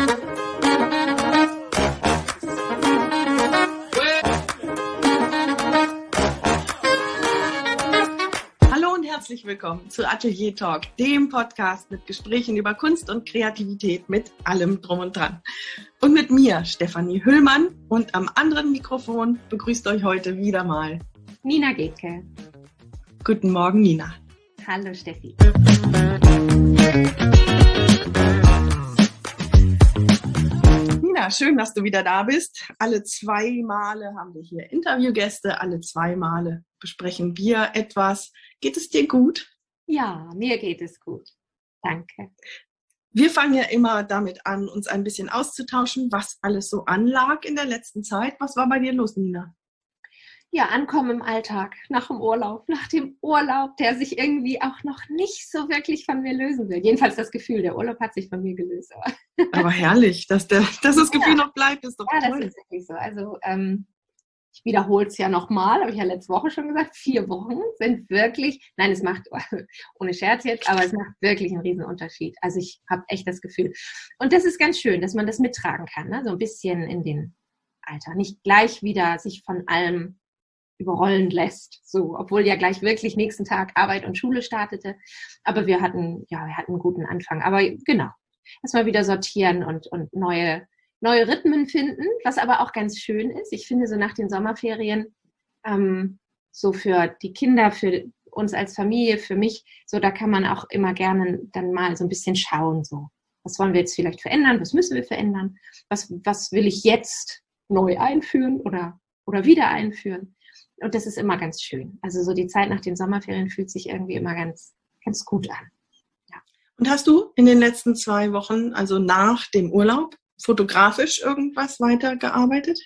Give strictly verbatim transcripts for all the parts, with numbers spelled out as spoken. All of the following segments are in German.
Herzlich willkommen zu Atelier Talk, dem Podcast mit Gesprächen über Kunst und Kreativität mit allem drum und dran. Und mit mir, Stefanie Hüllmann, und am anderen Mikrofon begrüßt euch heute wieder mal Nina Getke. Guten Morgen, Nina. Hallo, Steffi. Nina, schön, dass du wieder da bist. Alle zwei Male haben wir hier Interviewgäste, alle zwei Male besprechen wir etwas. Geht es dir gut? Ja, mir geht es gut. Danke. Wir fangen ja immer damit an, uns ein bisschen auszutauschen, was alles so anlag in der letzten Zeit. Was war bei dir los, Nina? Ja, Ankommen im Alltag, nach dem Urlaub, nach dem Urlaub, der sich irgendwie auch noch nicht so wirklich von mir lösen will. Jedenfalls das Gefühl, der Urlaub hat sich von mir gelöst. Aber, aber herrlich, dass, der, dass das Gefühl ja. noch bleibt, ist doch ja, toll. Ja, das ist wirklich so. Also ähm, ich wiederhole es ja nochmal, habe ich ja letzte Woche schon gesagt, vier Wochen sind wirklich, nein, es macht, ohne Scherz jetzt, aber es macht wirklich einen riesen Unterschied. Also ich habe echt das Gefühl. Und das ist ganz schön, dass man das mittragen kann, ne? So ein bisschen in den Alltag. Nicht gleich wieder sich von allem überrollen lässt, so, obwohl ja gleich wirklich nächsten Tag Arbeit und Schule startete. Aber wir hatten, ja, wir hatten einen guten Anfang. Aber genau, erstmal wieder sortieren und, und neue, neue Rhythmen finden, was aber auch ganz schön ist. Ich finde so nach den Sommerferien, ähm, so für die Kinder, für uns als Familie, für mich, so da kann man auch immer gerne dann mal so ein bisschen schauen, so. Was wollen wir jetzt vielleicht verändern? Was müssen wir verändern? Was, was will ich jetzt neu einführen oder, oder wieder einführen? Und das ist immer ganz schön. Also so die Zeit nach den Sommerferien fühlt sich irgendwie immer ganz, ganz gut an. Ja. Und hast du in den letzten zwei Wochen, also nach dem Urlaub, fotografisch irgendwas weitergearbeitet?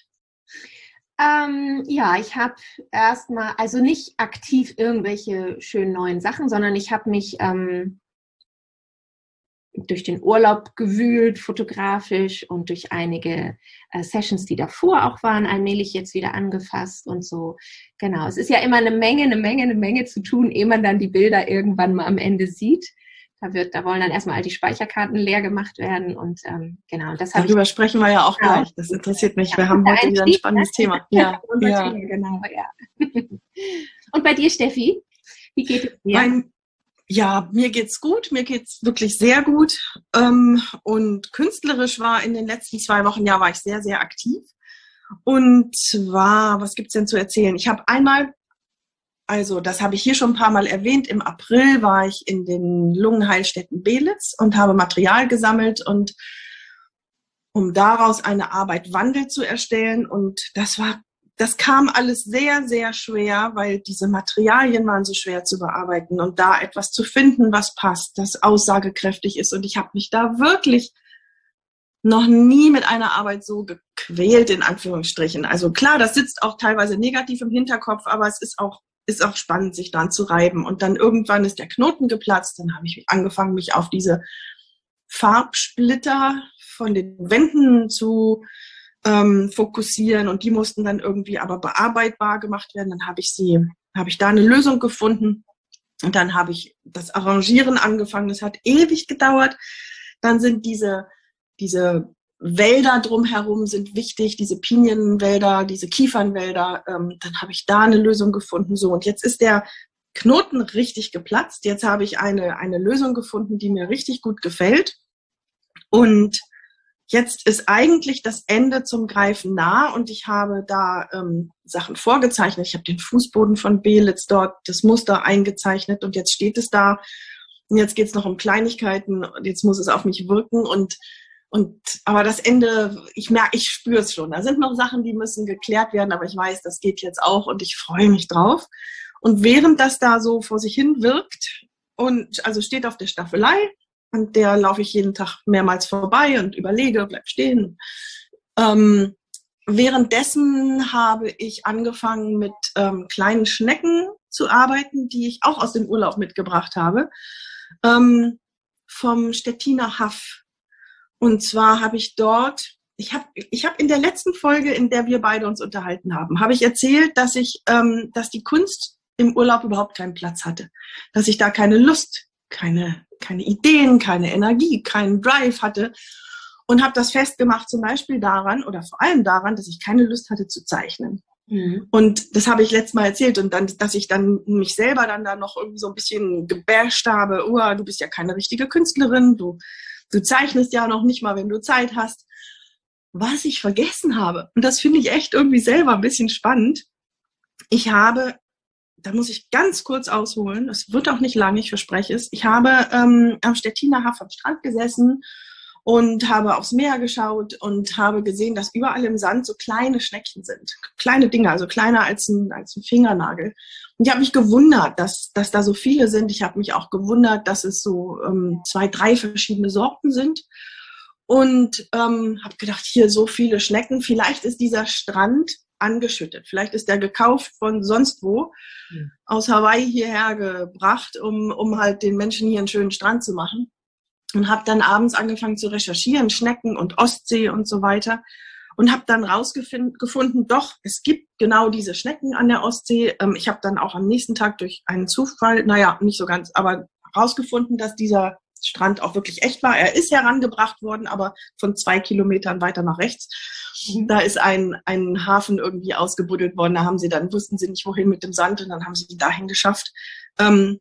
Ähm, ja, ich habe erstmal, also nicht aktiv irgendwelche schönen neuen Sachen, sondern ich habe mich ähm, durch den Urlaub gewühlt, fotografisch, und durch einige äh, Sessions, die davor auch waren, allmählich jetzt wieder angefasst und so. Genau, es ist ja immer eine Menge, eine Menge, eine Menge zu tun, ehe man dann die Bilder irgendwann mal am Ende sieht. Da wird, da wollen dann erstmal all die Speicherkarten leer gemacht werden und ähm, genau. Das Darüber ich, sprechen wir ja auch genau. gleich. Das interessiert mich. Ja, wir haben heute wieder ein spannendes ne? Thema. Ja, unser ja. Thema, genau. Ja. Und bei dir, Steffi? Wie geht es dir? Mein Ja, mir geht's gut, mir geht's wirklich sehr gut, ähm, und künstlerisch war in den letzten zwei Wochen, ja, war ich sehr, sehr aktiv. Und zwar, was gibt's denn zu erzählen? Ich habe einmal, also das habe ich hier schon ein paar Mal erwähnt, im April war ich in den Lungenheilstätten Belitz und habe Material gesammelt, und um daraus eine Arbeit Wandel zu erstellen, und das war Das kam alles sehr, sehr schwer, weil diese Materialien waren so schwer zu bearbeiten und da etwas zu finden, was passt, das aussagekräftig ist. Und ich habe mich da wirklich noch nie mit einer Arbeit so gequält, in Anführungsstrichen. Also klar, das sitzt auch teilweise negativ im Hinterkopf, aber es ist auch, ist auch spannend, sich dran zu reiben. Und dann irgendwann ist der Knoten geplatzt. Dann habe ich angefangen, mich auf diese Farbsplitter von den Wänden zu Ähm, fokussieren, und die mussten dann irgendwie aber bearbeitbar gemacht werden. Dann habe ich sie, habe ich da eine Lösung gefunden, und dann habe ich das Arrangieren angefangen. Das hat ewig gedauert. Dann sind diese, diese Wälder drumherum sind wichtig, diese Pinienwälder, diese Kiefernwälder. Ähm, dann habe ich da eine Lösung gefunden. So, und jetzt ist der Knoten richtig geplatzt. Jetzt habe ich eine, eine Lösung gefunden, die mir richtig gut gefällt. Und jetzt ist eigentlich das Ende zum Greifen nah, und ich habe da ähm, Sachen vorgezeichnet. Ich habe den Fußboden von Belitz dort, das Muster eingezeichnet, und jetzt steht es da. Und jetzt geht es noch um Kleinigkeiten, und jetzt muss es auf mich wirken. Und, und aber das Ende, ich merke, ich spüre es schon. Da sind noch Sachen, die müssen geklärt werden, aber ich weiß, das geht jetzt auch, und ich freue mich drauf. Und während das da so vor sich hin wirkt, und also steht auf der Staffelei, und der laufe ich jeden Tag mehrmals vorbei und überlege, bleib stehen. Ähm, währenddessen habe ich angefangen, mit ähm, kleinen Schnecken zu arbeiten, die ich auch aus dem Urlaub mitgebracht habe, ähm, vom Stettiner Haff. Und zwar habe ich dort, ich habe ich hab in der letzten Folge, in der wir beide uns unterhalten haben, habe ich erzählt, dass ich, ähm, dass die Kunst im Urlaub überhaupt keinen Platz hatte, dass ich da keine Lust, keine keine Ideen, keine Energie, keinen Drive hatte. Und habe das festgemacht zum Beispiel daran oder vor allem daran, dass ich keine Lust hatte zu zeichnen. Mhm. Und das habe ich letztes Mal erzählt und dann, dass ich dann mich selber dann da noch irgendwie so ein bisschen gebasht habe, oh, du bist ja keine richtige Künstlerin, du, du zeichnest ja noch nicht mal, wenn du Zeit hast. Was ich vergessen habe, und das finde ich echt irgendwie selber ein bisschen spannend, ich habe, da muss ich ganz kurz ausholen, das wird auch nicht lange, ich verspreche es, ich habe ähm, am Stettiner Haff am Strand gesessen und habe aufs Meer geschaut und habe gesehen, dass überall im Sand so kleine Schneckchen sind. Kleine Dinger, also kleiner als ein, als ein Fingernagel. Und ich habe mich gewundert, dass, dass da so viele sind. Ich habe mich auch gewundert, dass es so ähm, zwei, drei verschiedene Sorten sind. Und ähm, habe gedacht, hier so viele Schnecken. Vielleicht ist dieser Strand angeschüttet. Vielleicht ist der gekauft von sonst wo, mhm. aus Hawaii hierher gebracht, um, um halt den Menschen hier einen schönen Strand zu machen. Und habe dann abends angefangen zu recherchieren, Schnecken und Ostsee und so weiter. Und habe dann rausgefunden, doch, es gibt genau diese Schnecken an der Ostsee. Ähm, ich habe dann auch am nächsten Tag durch einen Zufall, naja, nicht so ganz, aber rausgefunden, dass dieser Strand auch wirklich echt war. Er ist herangebracht worden, aber von zwei Kilometern weiter nach rechts. Mhm. Da ist ein, ein Hafen irgendwie ausgebuddelt worden. Da haben sie dann, wussten sie nicht, wohin mit dem Sand. Und dann haben sie die dahin geschafft. Ähm,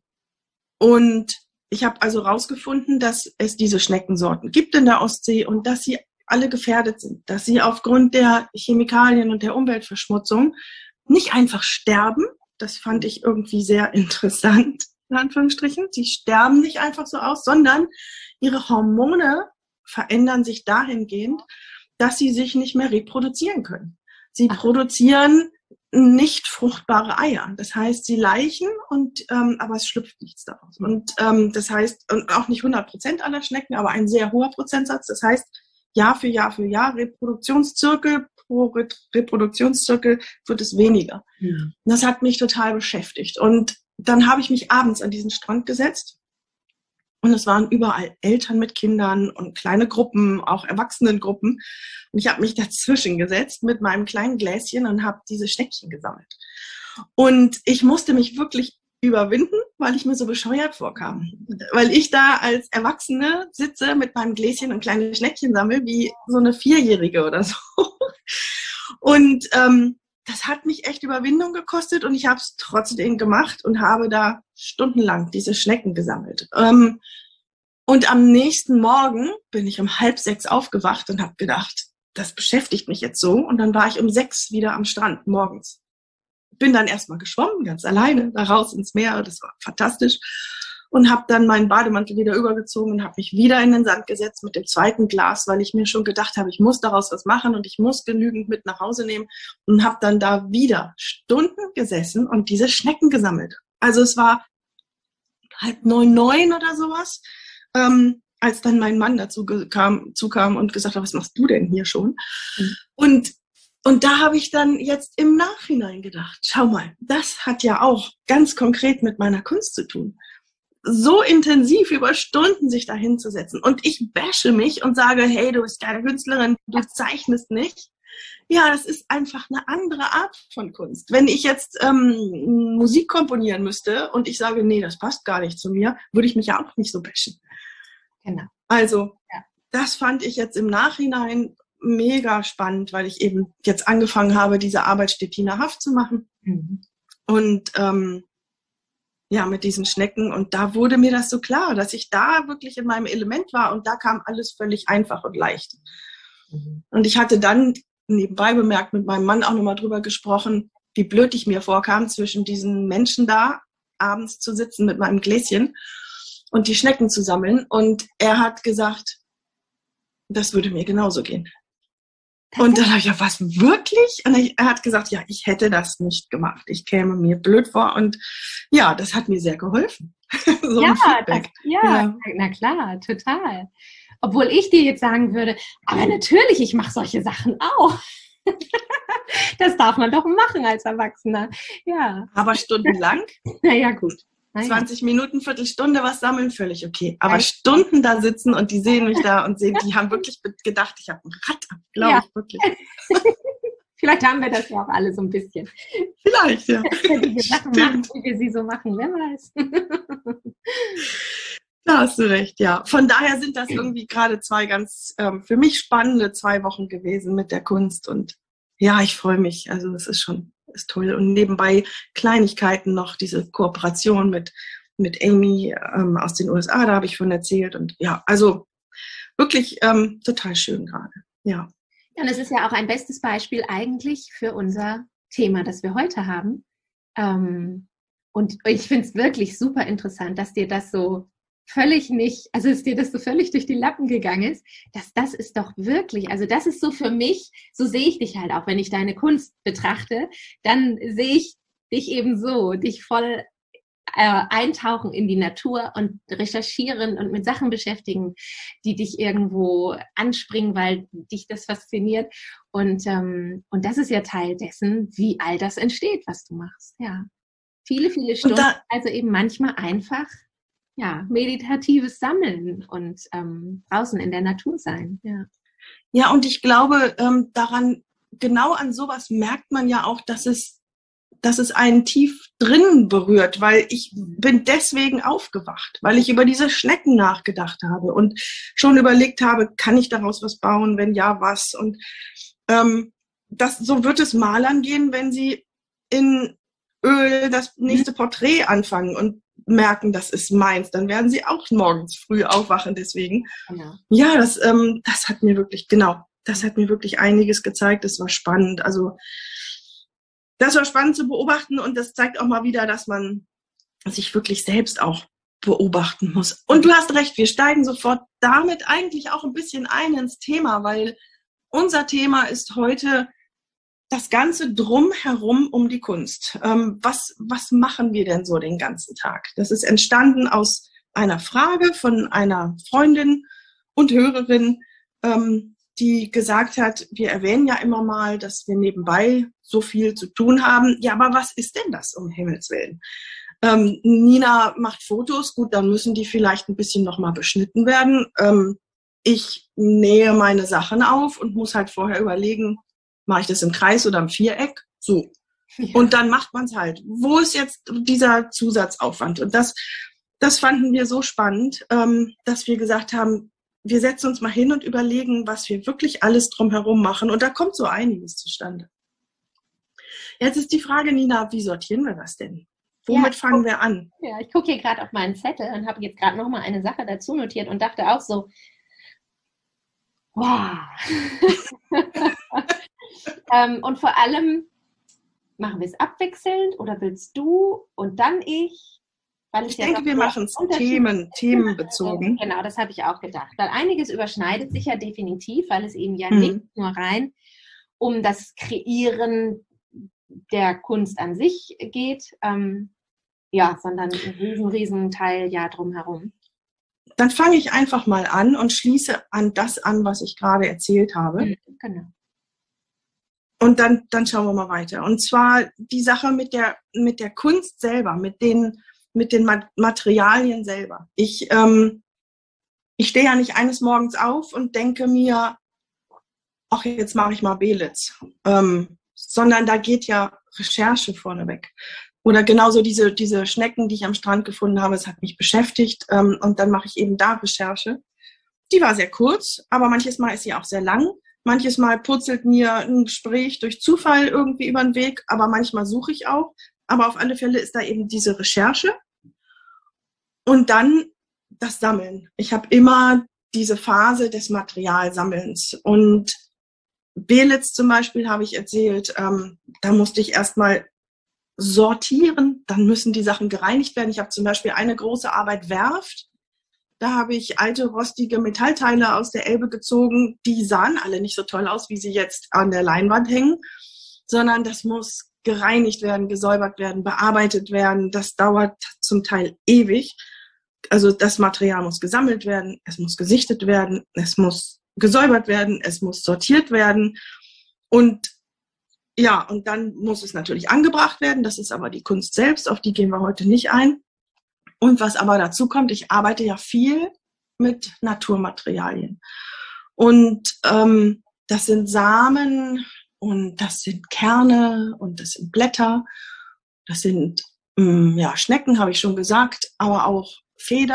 und ich habe also rausgefunden, dass es diese Schneckensorten gibt in der Ostsee und dass sie alle gefährdet sind, dass sie aufgrund der Chemikalien und der Umweltverschmutzung nicht einfach sterben. Das fand ich irgendwie sehr interessant, in Anführungsstrichen. Sie sterben nicht einfach so aus, sondern ihre Hormone verändern sich dahingehend, dass sie sich nicht mehr reproduzieren können. Sie Ach. produzieren nicht fruchtbare Eier. Das heißt, sie laichen, und ähm, aber es schlüpft nichts daraus. Und ähm, das heißt, und auch nicht hundert Prozent aller Schnecken, aber ein sehr hoher Prozentsatz. Das heißt, Jahr für Jahr für Jahr, Reproduktionszirkel pro Re- Reproduktionszirkel wird es weniger. Mhm. Das hat mich total beschäftigt. Und dann habe ich mich abends an diesen Strand gesetzt. Und es waren überall Eltern mit Kindern und kleine Gruppen, auch Erwachsenengruppen. Und ich habe mich dazwischen gesetzt mit meinem kleinen Gläschen und habe diese Schneckchen gesammelt. Und ich musste mich wirklich überwinden, weil ich mir so bescheuert vorkam. Weil ich da als Erwachsene sitze mit meinem Gläschen und kleine Schneckchen sammle, wie so eine Vierjährige oder so. Und ähm, das hat mich echt Überwindung gekostet und ich habe es trotzdem gemacht und habe da stundenlang diese Schnecken gesammelt. Ähm, und am nächsten Morgen bin ich um halb sechs aufgewacht und habe gedacht, das beschäftigt mich jetzt so. Und dann war ich um sechs wieder am Strand morgens. Bin dann erstmal geschwommen, ganz alleine, da raus ins Meer. Das war fantastisch. Und habe dann meinen Bademantel wieder übergezogen und habe mich wieder in den Sand gesetzt mit dem zweiten Glas, weil ich mir schon gedacht habe, ich muss daraus was machen und ich muss genügend mit nach Hause nehmen. Und habe dann da wieder Stunden gesessen und diese Schnecken gesammelt. Also es war halb neun, neun oder sowas, ähm, als dann mein Mann dazu kam, zukam und gesagt hat, was machst du denn hier schon? Mhm. Und Und da habe ich dann jetzt im Nachhinein gedacht, schau mal, das hat ja auch ganz konkret mit meiner Kunst zu tun. So intensiv über Stunden sich da hinzusetzen. Und ich bashe mich und sage, hey, du bist keine Künstlerin, du zeichnest nicht. Ja, das ist einfach eine andere Art von Kunst. Wenn ich jetzt ähm, Musik komponieren müsste und ich sage, nee, das passt gar nicht zu mir, würde ich mich ja auch nicht so bashen. Genau. Also, ja. Das fand ich jetzt im Nachhinein mega spannend, weil ich eben jetzt angefangen habe, diese Arbeit Stettiner Haff zu machen. Mhm. Und ähm, ja, mit diesen Schnecken. Und da wurde mir das so klar, dass ich da wirklich in meinem Element war und da kam alles völlig einfach und leicht. Mhm. Und ich hatte dann nebenbei bemerkt mit meinem Mann auch nochmal drüber gesprochen, wie blöd ich mir vorkam, zwischen diesen Menschen da abends zu sitzen mit meinem Gläschen und die Schnecken zu sammeln. Und er hat gesagt, das würde mir genauso gehen. Und dann habe ich ja, was, wirklich? Und er hat gesagt, ja, ich hätte das nicht gemacht. Ich käme mir blöd vor. Und ja, das hat mir sehr geholfen. So ja, das, ja, ja, na klar, total. Obwohl ich dir jetzt sagen würde, aber natürlich, ich mache solche Sachen auch. Das darf man doch machen als Erwachsener. Ja. Aber stundenlang? Naja, gut. zwanzig Minuten, Viertelstunde was sammeln, völlig okay. Aber Stunden da sitzen und die sehen mich da und sehen, die haben wirklich gedacht, ich habe ein Rad ab, glaube ja. ich wirklich. Vielleicht haben wir das ja auch alle so ein bisschen. Vielleicht, ja. Diese Sachen machen, wie wir sie so machen, wer weiß. Da hast du recht, ja. Von daher sind das irgendwie gerade zwei ganz ähm, für mich spannende zwei Wochen gewesen mit der Kunst. Und ja, ich freue mich. Also es ist schon ist toll. Und nebenbei Kleinigkeiten noch, diese Kooperation mit, mit Amy ähm, aus den U S A, da habe ich von erzählt. Und ja, also wirklich ähm, total schön gerade. Ja. Ja, und es ist ja auch ein bestes Beispiel eigentlich für unser Thema, das wir heute haben. Ähm, und ich finde es wirklich super interessant, dass dir das so völlig nicht, also dass dir das so völlig durch die Lappen gegangen ist, dass das ist doch wirklich, also das ist so für mich, so sehe ich dich halt auch, wenn ich deine Kunst betrachte, dann sehe ich dich eben so, dich voll äh, eintauchen in die Natur und recherchieren und mit Sachen beschäftigen, die dich irgendwo anspringen, weil dich das fasziniert. Und, ähm, und das ist ja Teil dessen, wie all das entsteht, was du machst. Ja, viele, viele Stunden, da, also eben manchmal einfach ja, meditatives Sammeln und ähm, draußen in der Natur sein. Ja, ja, und ich glaube, ähm, daran, genau an sowas merkt man ja auch, dass es dass es einen tief drinnen berührt, weil ich bin deswegen aufgewacht, weil ich über diese Schnecken nachgedacht habe und schon überlegt habe, kann ich daraus was bauen, wenn ja, was? Und ähm, das, so wird es Malern gehen, wenn sie in Öl das nächste Porträt anfangen und merken, das ist meins, dann werden sie auch morgens früh aufwachen deswegen. Genau. Ja, das, ähm, das hat mir wirklich, genau, das hat mir wirklich einiges gezeigt, das war spannend, also das war spannend zu beobachten und das zeigt auch mal wieder, dass man sich wirklich selbst auch beobachten muss. Und du hast recht, wir steigen sofort damit eigentlich auch ein bisschen ein ins Thema, weil unser Thema ist heute das Ganze drumherum um die Kunst. Ähm, was, was machen wir denn so den ganzen Tag? Das ist entstanden aus einer Frage von einer Freundin und Hörerin, ähm, die gesagt hat, wir erwähnen ja immer mal, dass wir nebenbei so viel zu tun haben. Ja, aber was ist denn das, um Himmels Willen? Ähm, Nina macht Fotos, gut, dann müssen die vielleicht ein bisschen nochmal beschnitten werden. Ähm, ich nähe meine Sachen auf und muss halt vorher überlegen, mache ich das im Kreis oder im Viereck? So. Ja. Und dann macht man es halt. Wo ist jetzt dieser Zusatzaufwand? Und das, das fanden wir so spannend, ähm, dass wir gesagt haben, wir setzen uns mal hin und überlegen, was wir wirklich alles drumherum machen. Und da kommt so einiges zustande. Jetzt ist die Frage, Nina, wie sortieren wir das denn? Womit ja, fangen guck, wir an? Ja, ich gucke hier gerade auf meinen Zettel und habe jetzt gerade noch mal eine Sache dazu notiert und dachte auch so, wow. ähm, und vor allem, machen wir es abwechselnd oder willst du und dann ich? Weil ich denke, wir machen es Themen, themenbezogen. Genau, das habe ich auch gedacht. Weil einiges überschneidet sich ja definitiv, weil es eben ja hm. nicht nur rein um das Kreieren der Kunst an sich geht, ähm, ja, sondern ein riesen, riesen Teil ja drumherum. Dann fange ich einfach mal an und schließe an das an, was ich gerade erzählt habe. Mhm, genau. Und dann, dann schauen wir mal weiter. Und zwar die Sache mit der, mit der Kunst selber, mit den mit den Materialien selber. Ich, ähm, ich stehe ja nicht eines Morgens auf und denke mir, ach, jetzt mache ich mal Belitz. Ähm, sondern da geht ja Recherche vorneweg. Oder genauso diese, diese Schnecken, die ich am Strand gefunden habe, es hat mich beschäftigt. Ähm, und dann mache ich eben da Recherche. Die war sehr kurz, aber manches Mal ist sie auch sehr lang. Manches Mal purzelt mir ein Gespräch durch Zufall irgendwie über den Weg, aber manchmal suche ich auch. Aber auf alle Fälle ist da eben diese Recherche und dann das Sammeln. Ich habe immer diese Phase des Materialsammelns. Und Belitz zum Beispiel habe ich erzählt, ähm, da musste ich erstmal sortieren, dann müssen die Sachen gereinigt werden. Ich habe zum Beispiel eine große Arbeit Werft. Da habe ich alte, rostige Metallteile aus der Elbe gezogen. Die sahen alle nicht so toll aus, wie sie jetzt an der Leinwand hängen, sondern das muss gereinigt werden, gesäubert werden, bearbeitet werden. Das dauert zum Teil ewig. Also das Material muss gesammelt werden, es muss gesichtet werden, es muss gesäubert werden, es muss sortiert werden. Und ja, und dann muss es natürlich angebracht werden. Das ist aber die Kunst selbst, auf die gehen wir heute nicht ein. Und was aber dazu kommt, ich arbeite ja viel mit Naturmaterialien. Und ähm, das sind Samen und das sind Kerne und das sind Blätter. Das sind ähm, ja, Schnecken, habe ich schon gesagt, aber auch Federn.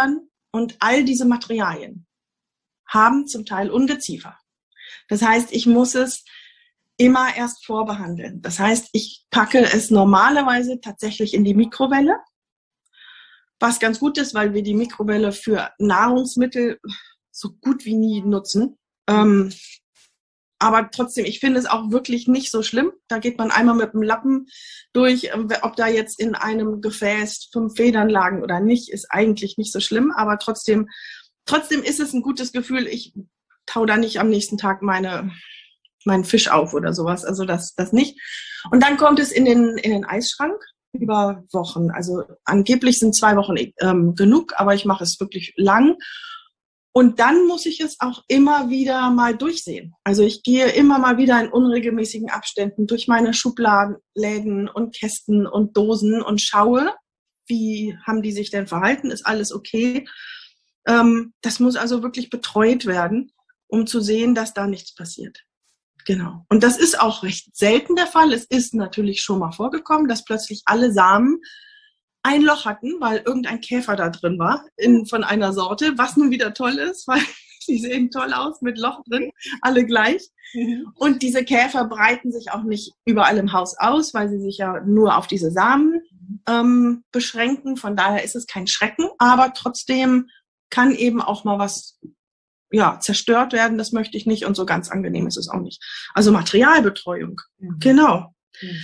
und all diese Materialien haben zum Teil Ungeziefer. Das heißt, ich muss es immer erst vorbehandeln. Das heißt, ich packe es normalerweise tatsächlich in die Mikrowelle, was ganz gut ist, weil wir die Mikrowelle für Nahrungsmittel so gut wie nie nutzen. Ähm, aber trotzdem, ich finde es auch wirklich nicht so schlimm. Da geht man einmal mit dem Lappen durch, ob da jetzt in einem Gefäß fünf Federn lagen oder nicht, ist eigentlich nicht so schlimm. Aber trotzdem, trotzdem ist es ein gutes Gefühl. Ich tau da nicht am nächsten Tag meine, meinen Fisch auf oder sowas. Also das, das nicht. Und dann kommt es in den, in den Eisschrank über Wochen. Also angeblich sind zwei Wochen ähm, genug, aber ich mache es wirklich lang. Und dann muss ich es auch immer wieder mal durchsehen. Also ich gehe immer mal wieder in unregelmäßigen Abständen durch meine Schubladen und Kästen und Dosen und schaue, wie haben die sich denn verhalten, ist alles okay. Ähm, das muss also wirklich betreut werden, um zu sehen, dass da nichts passiert. Genau. Und das ist auch recht selten der Fall. Es ist natürlich schon mal vorgekommen, dass plötzlich alle Samen ein Loch hatten, weil irgendein Käfer da drin war, in, von einer Sorte, was nun wieder toll ist, weil die sehen toll aus mit Loch drin, alle gleich. Mhm. Und diese Käfer breiten sich auch nicht überall im Haus aus, weil sie sich ja nur auf diese Samen ähm, beschränken. Von daher ist es kein Schrecken, aber trotzdem kann eben auch mal was ja, zerstört werden, das möchte ich nicht und so ganz angenehm ist es auch nicht. Also Materialbetreuung, mhm. Genau. Mhm.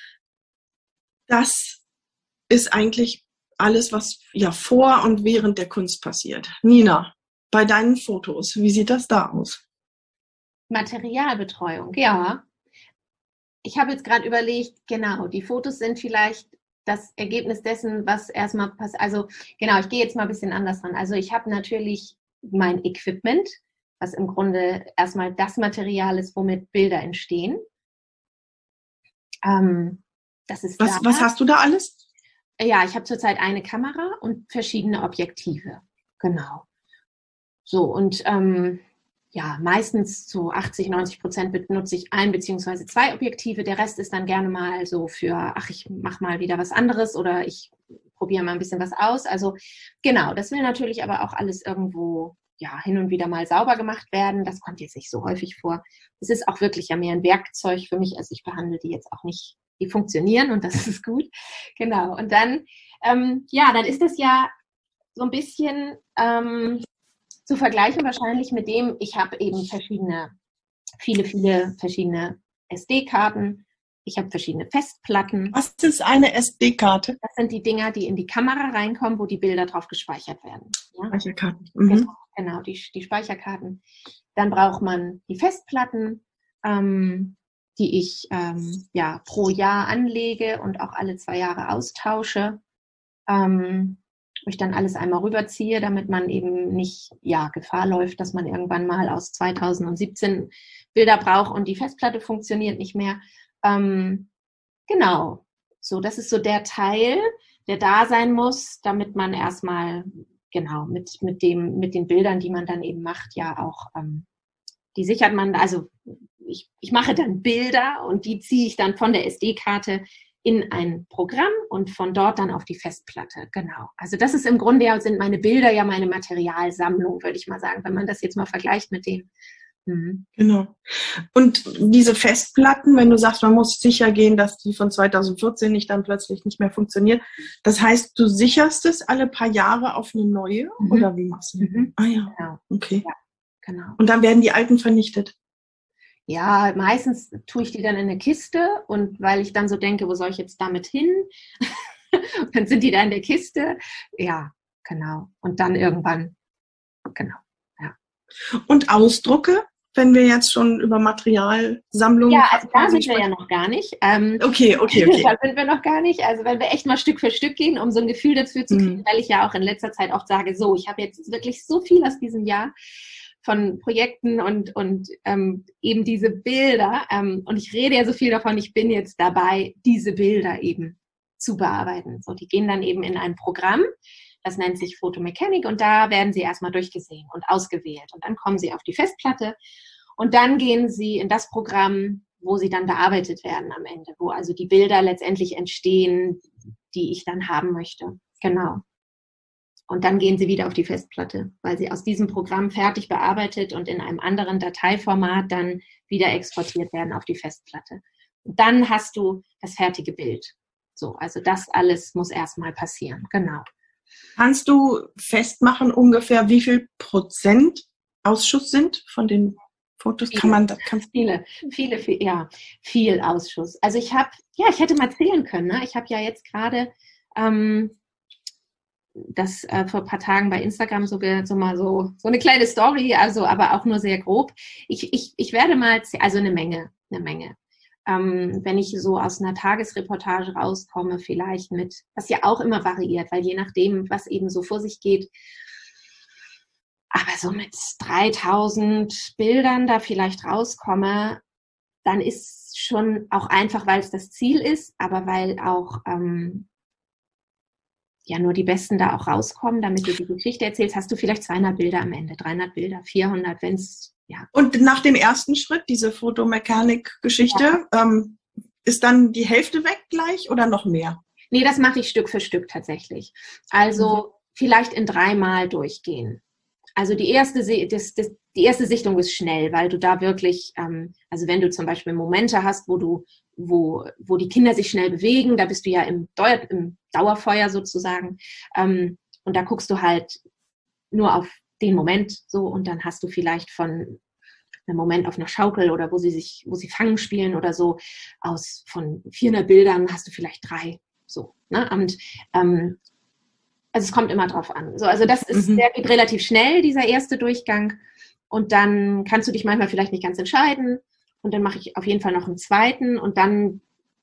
Das ist eigentlich alles, was ja vor und während der Kunst passiert. Nina, bei deinen Fotos, wie sieht das da aus? Materialbetreuung, ja. Ich habe jetzt gerade überlegt, genau, die Fotos sind vielleicht das Ergebnis dessen, was erstmal passiert. Also genau, ich gehe jetzt mal ein bisschen anders ran. Also ich habe natürlich mein Equipment, was im Grunde erstmal das Material ist, womit Bilder entstehen. Ähm, das ist was, da. was hast du da alles? Ja, ich habe zurzeit eine Kamera und verschiedene Objektive. Genau. So, und ähm, ja, meistens zu achtzig, neunzig Prozent benutze ich ein beziehungsweise zwei Objektive. Der Rest ist dann gerne mal so für, ach, ich mache mal wieder was anderes oder ich probiere mal ein bisschen was aus. Also genau, das will natürlich aber auch alles irgendwo ja hin und wieder mal sauber gemacht werden. Das kommt jetzt nicht so häufig vor. Es ist auch wirklich ja mehr ein Werkzeug für mich. Also ich behandle die jetzt auch nicht, die funktionieren und das ist gut. Genau. Und dann, ähm, ja, dann ist das ja so ein bisschen ähm, zu vergleichen wahrscheinlich mit dem, ich habe eben verschiedene, viele, viele verschiedene S D-Karten. Ich habe verschiedene Festplatten. Was ist eine S D-Karte? Das sind die Dinger, die in die Kamera reinkommen, wo die Bilder drauf gespeichert werden. Ja? Speicherkarten. Mhm. Genau, genau die, die Speicherkarten. Dann braucht man die Festplatten, ähm, die ich ähm, ja, pro Jahr anlege und auch alle zwei Jahre austausche. Ähm, wo ich dann alles einmal rüberziehe, damit man eben nicht ja, Gefahr läuft, dass man irgendwann mal aus zweitausendsiebzehn Bilder braucht und die Festplatte funktioniert nicht mehr. Ähm, genau, so das ist so der Teil, der da sein muss, damit man erstmal genau mit, mit, dem, mit den Bildern, die man dann eben macht, ja auch, ähm, die sichert man, also ich, ich mache dann Bilder und die ziehe ich dann von der S D-Karte in ein Programm und von dort dann auf die Festplatte. Genau. Also das ist im Grunde ja, sind meine Bilder ja meine Materialsammlung, würde ich mal sagen, wenn man das jetzt mal vergleicht mit dem. Mhm. Genau. Und diese Festplatten, wenn du sagst, man muss sicher gehen, dass die von zweitausendvierzehn nicht dann plötzlich nicht mehr funktionieren. Das heißt, du sicherst es alle paar Jahre auf eine neue? Mhm. Oder wie machst du das? Mhm. Ah ja, genau. Okay. Ja, genau. Und dann werden die alten vernichtet? Ja, meistens tue ich die dann in eine Kiste und weil ich dann so denke, wo soll ich jetzt damit hin? Dann sind die da in der Kiste. Ja, genau. Und dann irgendwann, genau, ja. Und Ausdrucke, wenn wir jetzt schon über Materialsammlungen Ja, also da sind wir ja noch gar nicht. Ähm, okay, okay, okay. Da sind wir noch gar nicht. Also wenn wir echt mal Stück für Stück gehen, um so ein Gefühl dafür zu kriegen, mhm. weil ich ja auch in letzter Zeit auch sage, so, ich habe jetzt wirklich so viel aus diesem Jahr von Projekten und, und ähm, eben diese Bilder. Ähm, und ich rede ja so viel davon, ich bin jetzt dabei, diese Bilder eben zu bearbeiten. So, die gehen dann eben in ein Programm, das nennt sich Photomechanik und da werden sie erstmal durchgesehen und ausgewählt. Und dann kommen sie auf die Festplatte und dann gehen sie in das Programm, wo sie dann bearbeitet werden am Ende, wo also die Bilder letztendlich entstehen, die ich dann haben möchte. Genau. Und dann gehen sie wieder auf die Festplatte, weil sie aus diesem Programm fertig bearbeitet und in einem anderen Dateiformat dann wieder exportiert werden auf die Festplatte. Und dann hast du das fertige Bild. So, also das alles muss erstmal passieren, genau. Kannst du festmachen ungefähr, wie viel Prozent Ausschuss sind von den Fotos? Viele, kann man das? Kannst viele, viele, viel, ja, viel Ausschuss. Also ich habe, ja, ich hätte mal zählen können. Ne? Ich habe ja jetzt gerade ähm, das äh, vor ein paar Tagen bei Instagram so, ge, so mal so, so eine kleine Story, also aber auch nur sehr grob. Ich, ich, ich werde mal, also eine Menge, eine Menge. Ähm, wenn ich so aus einer Tagesreportage rauskomme, vielleicht mit, was ja auch immer variiert, weil je nachdem, was eben so vor sich geht, aber so mit dreitausend Bildern da vielleicht rauskomme, dann ist schon auch einfach, weil es das Ziel ist, aber weil auch ähm, ja nur die Besten da auch rauskommen, damit du die Geschichte erzählst, hast du vielleicht zweihundert Bilder am Ende, dreihundert Bilder, vierhundert, wenn es, ja. Und nach dem ersten Schritt, diese Fotomechanik-Geschichte, ja. ähm, ist dann die Hälfte weg gleich oder noch mehr? Nee, das mache ich Stück für Stück tatsächlich. Also mhm. vielleicht in dreimal durchgehen. Also die erste, das, das, die erste Sichtung ist schnell, weil du da wirklich, ähm, also wenn du zum Beispiel Momente hast, wo du, wo, wo die Kinder sich schnell bewegen, da bist du ja im, Dauer, im Dauerfeuer sozusagen, ähm, und da guckst du halt nur auf den Moment so und dann hast du vielleicht von einem Moment auf einer Schaukel oder wo sie sich, wo sie Fangen spielen oder so, aus von vierhundert Bildern hast du vielleicht drei, so, ne, und ähm, also es kommt immer drauf an. So, also das ist, mhm. der geht relativ schnell, dieser erste Durchgang. Und dann kannst du dich manchmal vielleicht nicht ganz entscheiden. Und dann mache ich auf jeden Fall noch einen zweiten und dann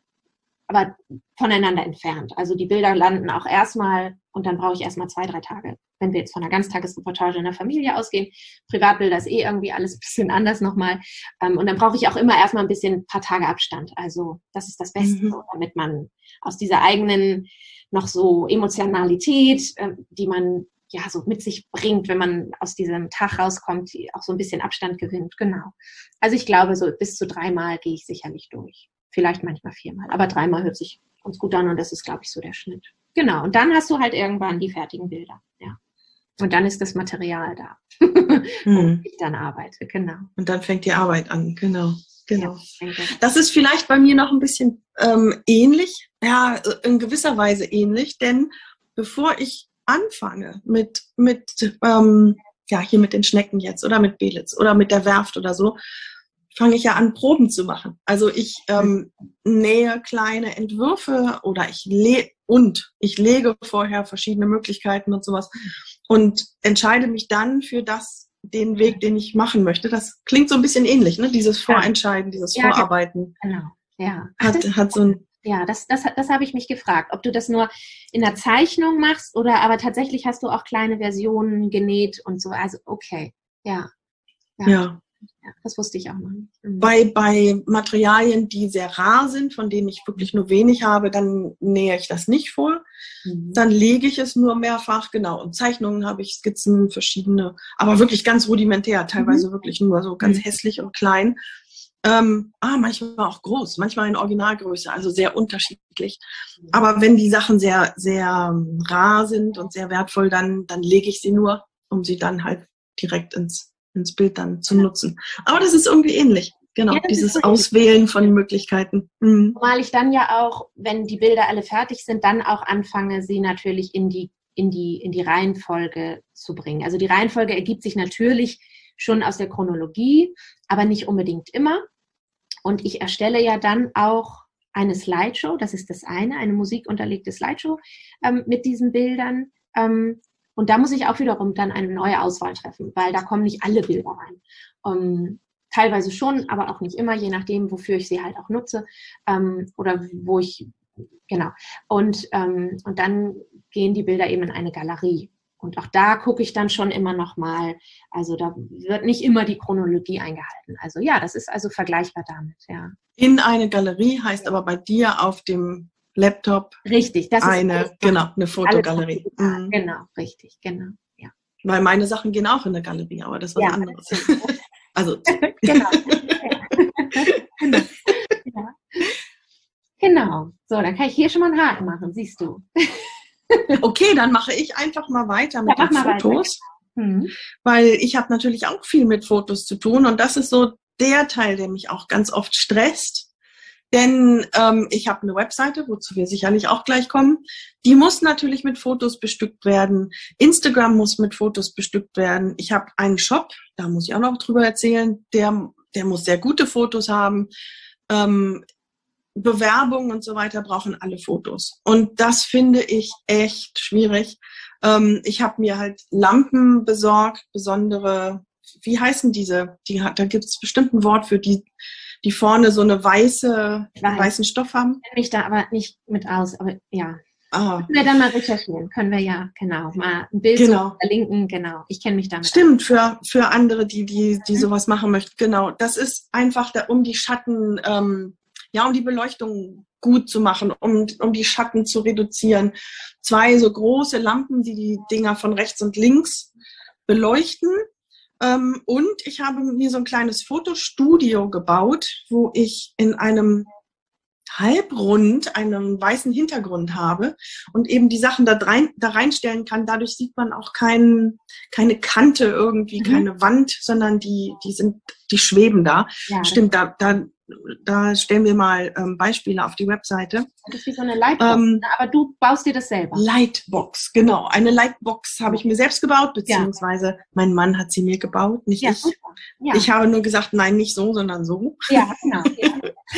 aber voneinander entfernt. Also die Bilder landen auch erstmal und dann brauche ich erstmal zwei, drei Tage. Wenn wir jetzt von einer Ganztagesreportage in der Familie ausgehen, Privatbilder ist eh irgendwie alles ein bisschen anders nochmal. Und dann brauche ich auch immer erstmal ein bisschen, ein paar Tage Abstand. Also das ist das Beste, mhm. damit man aus dieser eigenen noch so Emotionalität, die man ja so mit sich bringt, wenn man aus diesem Tag rauskommt, auch so ein bisschen Abstand gewinnt. Genau. Also ich glaube, so bis zu dreimal gehe ich sicherlich durch. Vielleicht manchmal viermal, aber dreimal hört sich ganz gut an und das ist, glaube ich, so der Schnitt. Genau, und dann hast du halt irgendwann die fertigen Bilder. Ja. Und dann ist das Material da, hm. wo ich dann arbeite. Genau. Und dann fängt die Arbeit an, genau. Genau. Ja, das ist vielleicht bei mir noch ein bisschen ähm, ähnlich, ja, in gewisser Weise ähnlich, denn bevor ich anfange mit, mit ähm, ja, hier mit den Schnecken jetzt oder mit Belitz oder mit der Werft oder so, fange ich ja an, Proben zu machen. Also ich ähm, nähe kleine Entwürfe oder ich le und ich lege vorher verschiedene Möglichkeiten und sowas und entscheide mich dann für das, den Weg, den ich machen möchte. Das klingt so ein bisschen ähnlich, ne? Dieses Vorentscheiden, dieses ja, Vorarbeiten. Genau, ja. Hat, hat so ein Ja, das, das, das habe ich mich gefragt, ob du das nur in der Zeichnung machst oder aber tatsächlich hast du auch kleine Versionen genäht und so. Also okay, ja. Ja. ja. Ja, das wusste ich auch noch nicht. Mhm. Bei, bei Materialien, die sehr rar sind, von denen ich wirklich nur wenig habe, dann nähe ich das nicht vor. Mhm. Dann lege ich es nur mehrfach, genau. Und Zeichnungen habe ich, Skizzen, verschiedene, aber wirklich ganz rudimentär, teilweise mhm. wirklich nur so ganz mhm. hässlich und klein. Ähm, ah, manchmal auch groß, manchmal in Originalgröße, also sehr unterschiedlich. Mhm. Aber wenn die Sachen sehr, sehr rar sind und sehr wertvoll, dann, dann lege ich sie nur, um sie dann halt direkt ins ins Bild dann zu ja. nutzen. Aber das ist irgendwie ähnlich. Genau, ja, dieses Auswählen von Möglichkeiten. Mhm. Zumal ich dann ja auch, wenn die Bilder alle fertig sind, dann auch anfange, sie natürlich in die, in die, in die Reihenfolge zu bringen. Also die Reihenfolge ergibt sich natürlich schon aus der Chronologie, aber nicht unbedingt immer. Und ich erstelle ja dann auch eine Slideshow, das ist das eine, eine musikunterlegte Slideshow ähm, mit diesen Bildern. Ähm, Und da muss ich auch wiederum dann eine neue Auswahl treffen, weil da kommen nicht alle Bilder rein. Um, teilweise schon, aber auch nicht immer, je nachdem, wofür ich sie halt auch nutze ähm, oder wo ich, genau. Und, ähm, und dann gehen die Bilder eben in eine Galerie. Und auch da gucke ich dann schon immer noch mal, also da wird nicht immer die Chronologie eingehalten. Also ja, das ist also vergleichbar damit, ja. In eine Galerie heißt aber bei dir auf dem Laptop. Richtig, das ist eine, genau, eine Fotogalerie. Mhm. Genau, richtig, genau, ja. Weil meine Sachen gehen auch in eine Galerie, aber das ist was ja, anderes. Also. genau. genau. Ja. Genau. So, dann kann ich hier schon mal einen Haken machen, siehst du. Okay, dann mache ich einfach mal weiter mit ja, den Fotos, hm. weil ich habe natürlich auch viel mit Fotos zu tun und das ist so der Teil, der mich auch ganz oft stresst. Denn ähm, ich habe eine Webseite, wozu wir sicherlich auch gleich kommen. Die muss natürlich mit Fotos bestückt werden. Instagram muss mit Fotos bestückt werden. Ich habe einen Shop, da muss ich auch noch drüber erzählen. Der, der muss sehr gute Fotos haben. Ähm, Bewerbungen und so weiter brauchen alle Fotos. Und das finde ich echt schwierig. Ähm, ich habe mir halt Lampen besorgt, besondere, wie heißen diese? Die hat, da gibt es bestimmt ein Wort für die, die vorne so eine weiße, Weiß. weißen Stoff haben. Ich kenne mich da aber nicht mit aus, aber ja. Ah. Können wir dann mal recherchieren? Können wir ja, genau, mal ein Bild Genau. so verlinken, genau. Ich kenne mich damit Stimmt, für, für andere, die, die, die sowas machen möchten. Genau. Das ist einfach, da, um die Schatten, ähm, ja, um die Beleuchtung gut zu machen, um, um die Schatten zu reduzieren. Zwei so große Lampen, die die Dinger von rechts und links beleuchten. Ähm, und ich habe mir so ein kleines Fotostudio gebaut, wo ich in einem Halbrund einen weißen Hintergrund habe und eben die Sachen da, rein, da reinstellen kann. Dadurch sieht man auch kein, keine Kante irgendwie, mhm. keine Wand, sondern die, die sind, die schweben da. Ja, Stimmt, da, da, da stellen wir mal ähm, Beispiele auf die Webseite. Das ist wie so eine Lightbox, ähm, aber du baust dir das selber. Lightbox, genau. Eine Lightbox habe ich mir selbst gebaut, beziehungsweise ja. mein Mann hat sie mir gebaut, nicht ja, ich. Ja. Ich habe nur gesagt, nein, nicht so, sondern so. Ja, genau. Ja.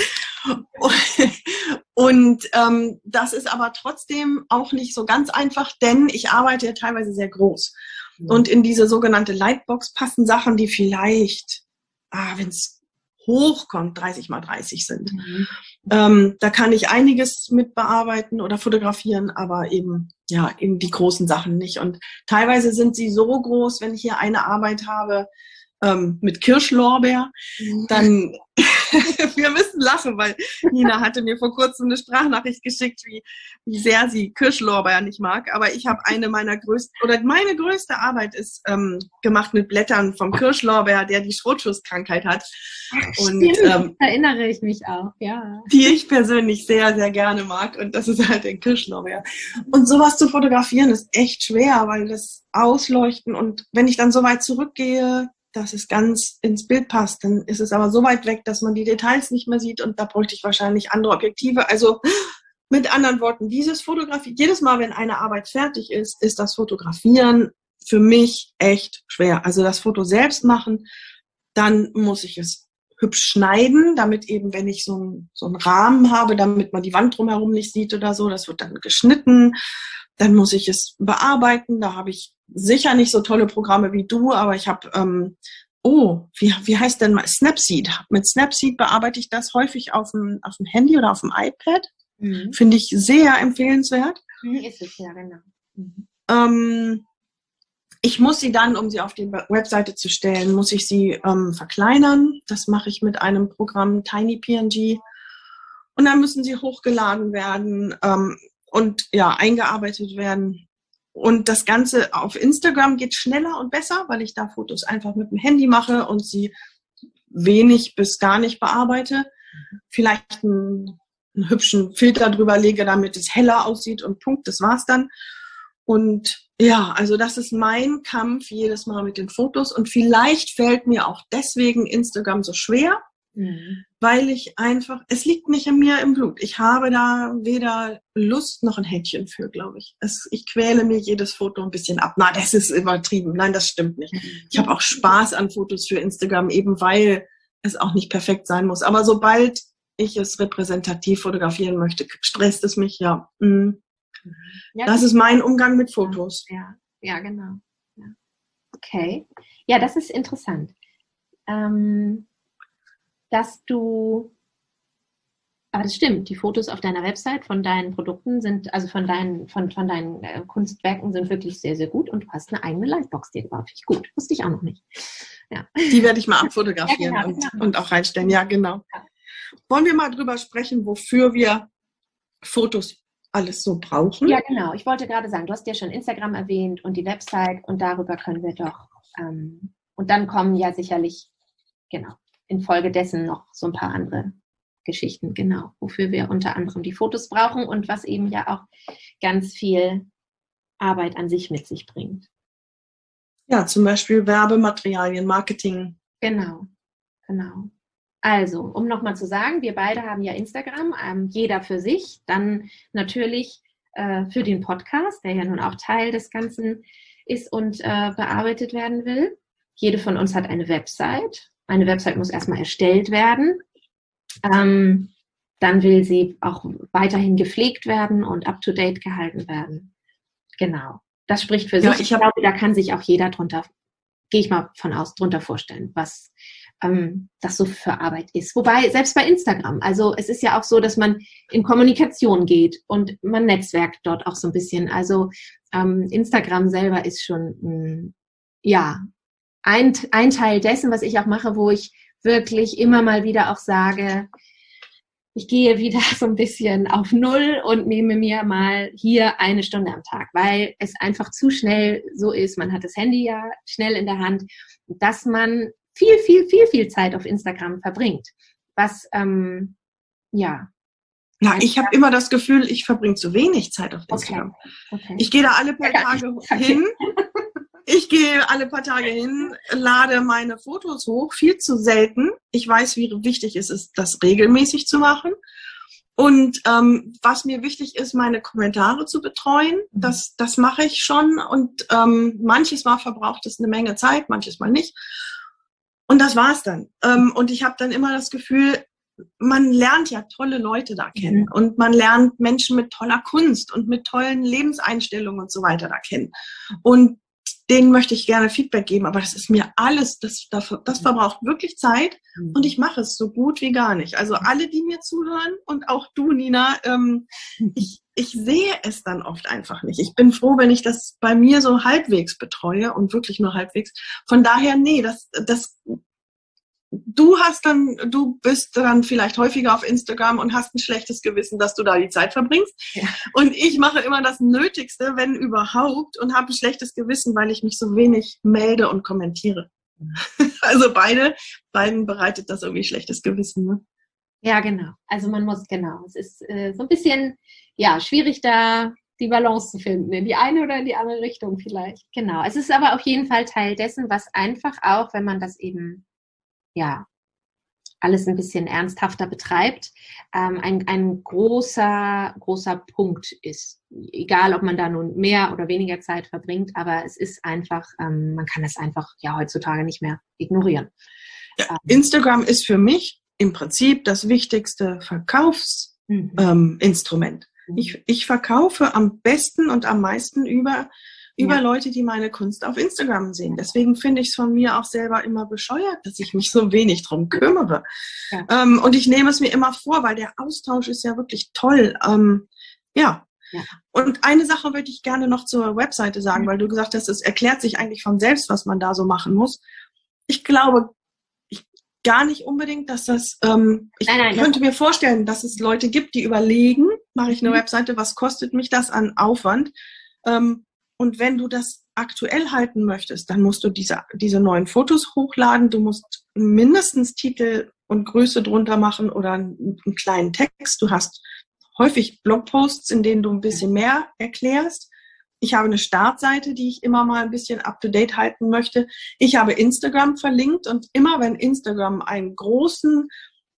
Und ähm, das ist aber trotzdem auch nicht so ganz einfach, denn ich arbeite ja teilweise sehr groß. Mhm. Und in diese sogenannte Lightbox passen Sachen, die vielleicht, ah, wenn es hochkommt, dreißig mal dreißig sind. Mhm. Ähm, da kann ich einiges mit bearbeiten oder fotografieren, aber eben, ja, eben die großen Sachen nicht. Und teilweise sind sie so groß, wenn ich hier eine Arbeit habe, ähm, mit Kirschlorbeer, dann, wir müssen lachen, weil Nina hatte mir vor kurzem eine Sprachnachricht geschickt, wie, wie sehr sie Kirschlorbeer nicht mag, aber ich habe eine meiner größten, oder meine größte Arbeit ist ähm, gemacht mit Blättern vom Kirschlorbeer, der die Schrotschusskrankheit hat. Ach, und stimmt, ähm, da erinnere ich mich auch, ja. Die ich persönlich sehr, sehr gerne mag und das ist halt der Kirschlorbeer. Und sowas zu fotografieren ist echt schwer, weil das Ausleuchten und wenn ich dann so weit zurückgehe, dass es ganz ins Bild passt. Dann ist es aber so weit weg, dass man die Details nicht mehr sieht und da bräuchte ich wahrscheinlich andere Objektive. Also mit anderen Worten, dieses Fotografieren, jedes Mal, wenn eine Arbeit fertig ist, ist das Fotografieren für mich echt schwer. Also das Foto selbst machen, dann muss ich es hübsch schneiden, damit eben, wenn ich so einen, so einen Rahmen habe, damit man die Wand drumherum nicht sieht oder so, das wird dann geschnitten. Dann muss ich es bearbeiten. Da habe ich sicher nicht so tolle Programme wie du, aber ich habe, ähm, oh, wie, wie heißt denn mal Snapseed? Mit Snapseed bearbeite ich das häufig auf dem, auf dem Handy oder auf dem iPad. Mhm. Finde ich sehr empfehlenswert. Mhm, ist es, ja, genau. Mhm. Ähm, ich muss sie dann, um sie auf die Webseite zu stellen, muss ich sie ähm, verkleinern. Das mache ich mit einem Programm TinyPNG. Und dann müssen sie hochgeladen werden ähm, und ja, eingearbeitet werden. Und das Ganze auf Instagram geht schneller und besser, weil ich da Fotos einfach mit dem Handy mache und sie wenig bis gar nicht bearbeite. Vielleicht einen, einen hübschen Filter drüber lege, damit es heller aussieht und Punkt, das war's dann. Und ja, also das ist mein Kampf jedes Mal mit den Fotos. Und vielleicht fällt mir auch deswegen Instagram so schwer, mhm. weil ich einfach, es liegt nicht in mir im Blut. Ich habe da weder Lust noch ein Händchen für, glaube ich. Es, ich quäle mir jedes Foto ein bisschen ab. Na, das ist übertrieben. Nein, das stimmt nicht. Ich habe auch Spaß an Fotos für Instagram, eben weil es auch nicht perfekt sein muss. Aber sobald ich es repräsentativ fotografieren möchte, stresst es mich, ja. Mhm. Ja, das ist mein Umgang mit Fotos. Ja, ja, genau. Ja. Okay. Ja, das ist interessant. Ähm, dass du, aber das stimmt, die Fotos auf deiner Website von deinen Produkten sind, also von deinen, von, von deinen äh, Kunstwerken sind wirklich sehr, sehr gut und du hast eine eigene Lightbox dir gebaut. Finde ich gut. Wusste ich auch noch nicht. Ja. Die werde ich mal abfotografieren ja, genau, und, genau. und auch reinstellen. Ja, genau. Ja. Wollen wir mal drüber sprechen, wofür wir Fotos alles so brauchen? Ja, genau. Ich wollte gerade sagen, du hast ja schon Instagram erwähnt und die Website und darüber können wir doch, ähm, und dann kommen ja sicherlich, genau, infolgedessen noch so ein paar andere Geschichten, genau, wofür wir unter anderem die Fotos brauchen und was eben ja auch ganz viel Arbeit an sich mit sich bringt. Ja, zum Beispiel Werbematerialien, Marketing. Genau, genau. Also, um nochmal zu sagen, wir beide haben ja Instagram, ähm, jeder für sich, dann natürlich äh, für den Podcast, der ja nun auch Teil des Ganzen ist und äh, bearbeitet werden will. Jede von uns hat eine Website. Eine Website muss erstmal erstellt werden. Ähm, dann will sie auch weiterhin gepflegt werden und up-to-date gehalten werden. Genau. Das spricht für Ja, sich. ich, Ich glaube, da kann sich auch jeder drunter, gehe ich mal von aus, drunter vorstellen, was ähm, das so für Arbeit ist. Wobei, selbst bei Instagram, also es ist ja auch so, dass man in Kommunikation geht und man netzwerkt dort auch so ein bisschen. Also ähm, Instagram selber ist schon, mh, ja, ein, ein Teil dessen, was ich auch mache, wo ich wirklich immer mal wieder auch sage, ich gehe wieder so ein bisschen auf Null und nehme mir mal hier eine Stunde am Tag, weil es einfach zu schnell so ist. Man hat das Handy ja schnell in der Hand, dass man viel, viel, viel, viel Zeit auf Instagram verbringt. Was, ähm, ja. Ja, ich habe immer das Gefühl, ich verbringe zu wenig Zeit auf Instagram. Okay. Okay. Ich gehe da alle paar Tage okay. hin. Ich gehe alle paar Tage hin, lade meine Fotos hoch, viel zu selten. Ich weiß, wie wichtig es ist, das regelmäßig zu machen. Und ähm, was mir wichtig ist, meine Kommentare zu betreuen, das, das mache ich schon. Und ähm, manches Mal verbraucht es eine Menge Zeit, manches Mal nicht. Und das war's dann. Ähm, und ich habe dann immer das Gefühl, man lernt ja tolle Leute da kennen. Mhm. Und man lernt Menschen mit toller Kunst und mit tollen Lebenseinstellungen und so weiter da kennen. Und denen möchte ich gerne Feedback geben, aber das ist mir alles, das, das, das verbraucht wirklich Zeit und ich mache es so gut wie gar nicht. Also alle, die mir zuhören und auch du, Nina, ähm, ich, ich sehe es dann oft einfach nicht. Ich bin froh, wenn ich das bei mir so halbwegs betreue und wirklich nur halbwegs. Von daher, nee, das, das, du hast dann, du bist dann vielleicht häufiger auf Instagram und hast ein schlechtes Gewissen, dass du da die Zeit verbringst. Ja. Und ich mache immer das Nötigste, wenn überhaupt, und habe ein schlechtes Gewissen, weil ich mich so wenig melde und kommentiere. Also beide, beiden bereitet das irgendwie schlechtes Gewissen, ne? Ja, genau. Also man muss, genau. Es ist äh, so ein bisschen, ja, schwierig da die Balance zu finden, in die eine oder in die andere Richtung vielleicht. Genau. Es ist aber auf jeden Fall Teil dessen, was einfach auch, wenn man das eben ja, alles ein bisschen ernsthafter betreibt, ähm, ein, ein großer, großer Punkt ist. Egal, ob man da nun mehr oder weniger Zeit verbringt, aber es ist einfach, ähm, man kann es einfach ja heutzutage nicht mehr ignorieren. Ja, ähm. Instagram ist für mich im Prinzip das wichtigste Verkaufsinstrument. Mhm. Ähm, mhm. ich, ich verkaufe am besten und am meisten über über ja. Leute, die meine Kunst auf Instagram sehen. Deswegen finde ich es von mir auch selber immer bescheuert, dass ich mich so wenig drum kümmere. Ja. Ähm, und ich nehme es mir immer vor, weil der Austausch ist ja wirklich toll. Ähm, ja. ja. Und eine Sache würde ich gerne noch zur Webseite sagen, mhm. weil du gesagt hast, es erklärt sich eigentlich von selbst, was man da so machen muss. Ich glaube ich, gar nicht unbedingt, dass das, ähm, ich nein, nein, könnte das mir vorstellen, dass es Leute gibt, die überlegen, mache ich eine mhm. Webseite, was kostet mich das an Aufwand? Ähm, Und wenn du das aktuell halten möchtest, dann musst du diese, diese neuen Fotos hochladen. Du musst mindestens Titel und Größe drunter machen oder einen, einen kleinen Text. Du hast häufig Blogposts, in denen du ein bisschen mehr erklärst. Ich habe eine Startseite, die ich immer mal ein bisschen up-to-date halten möchte. Ich habe Instagram verlinkt und immer wenn Instagram einen großen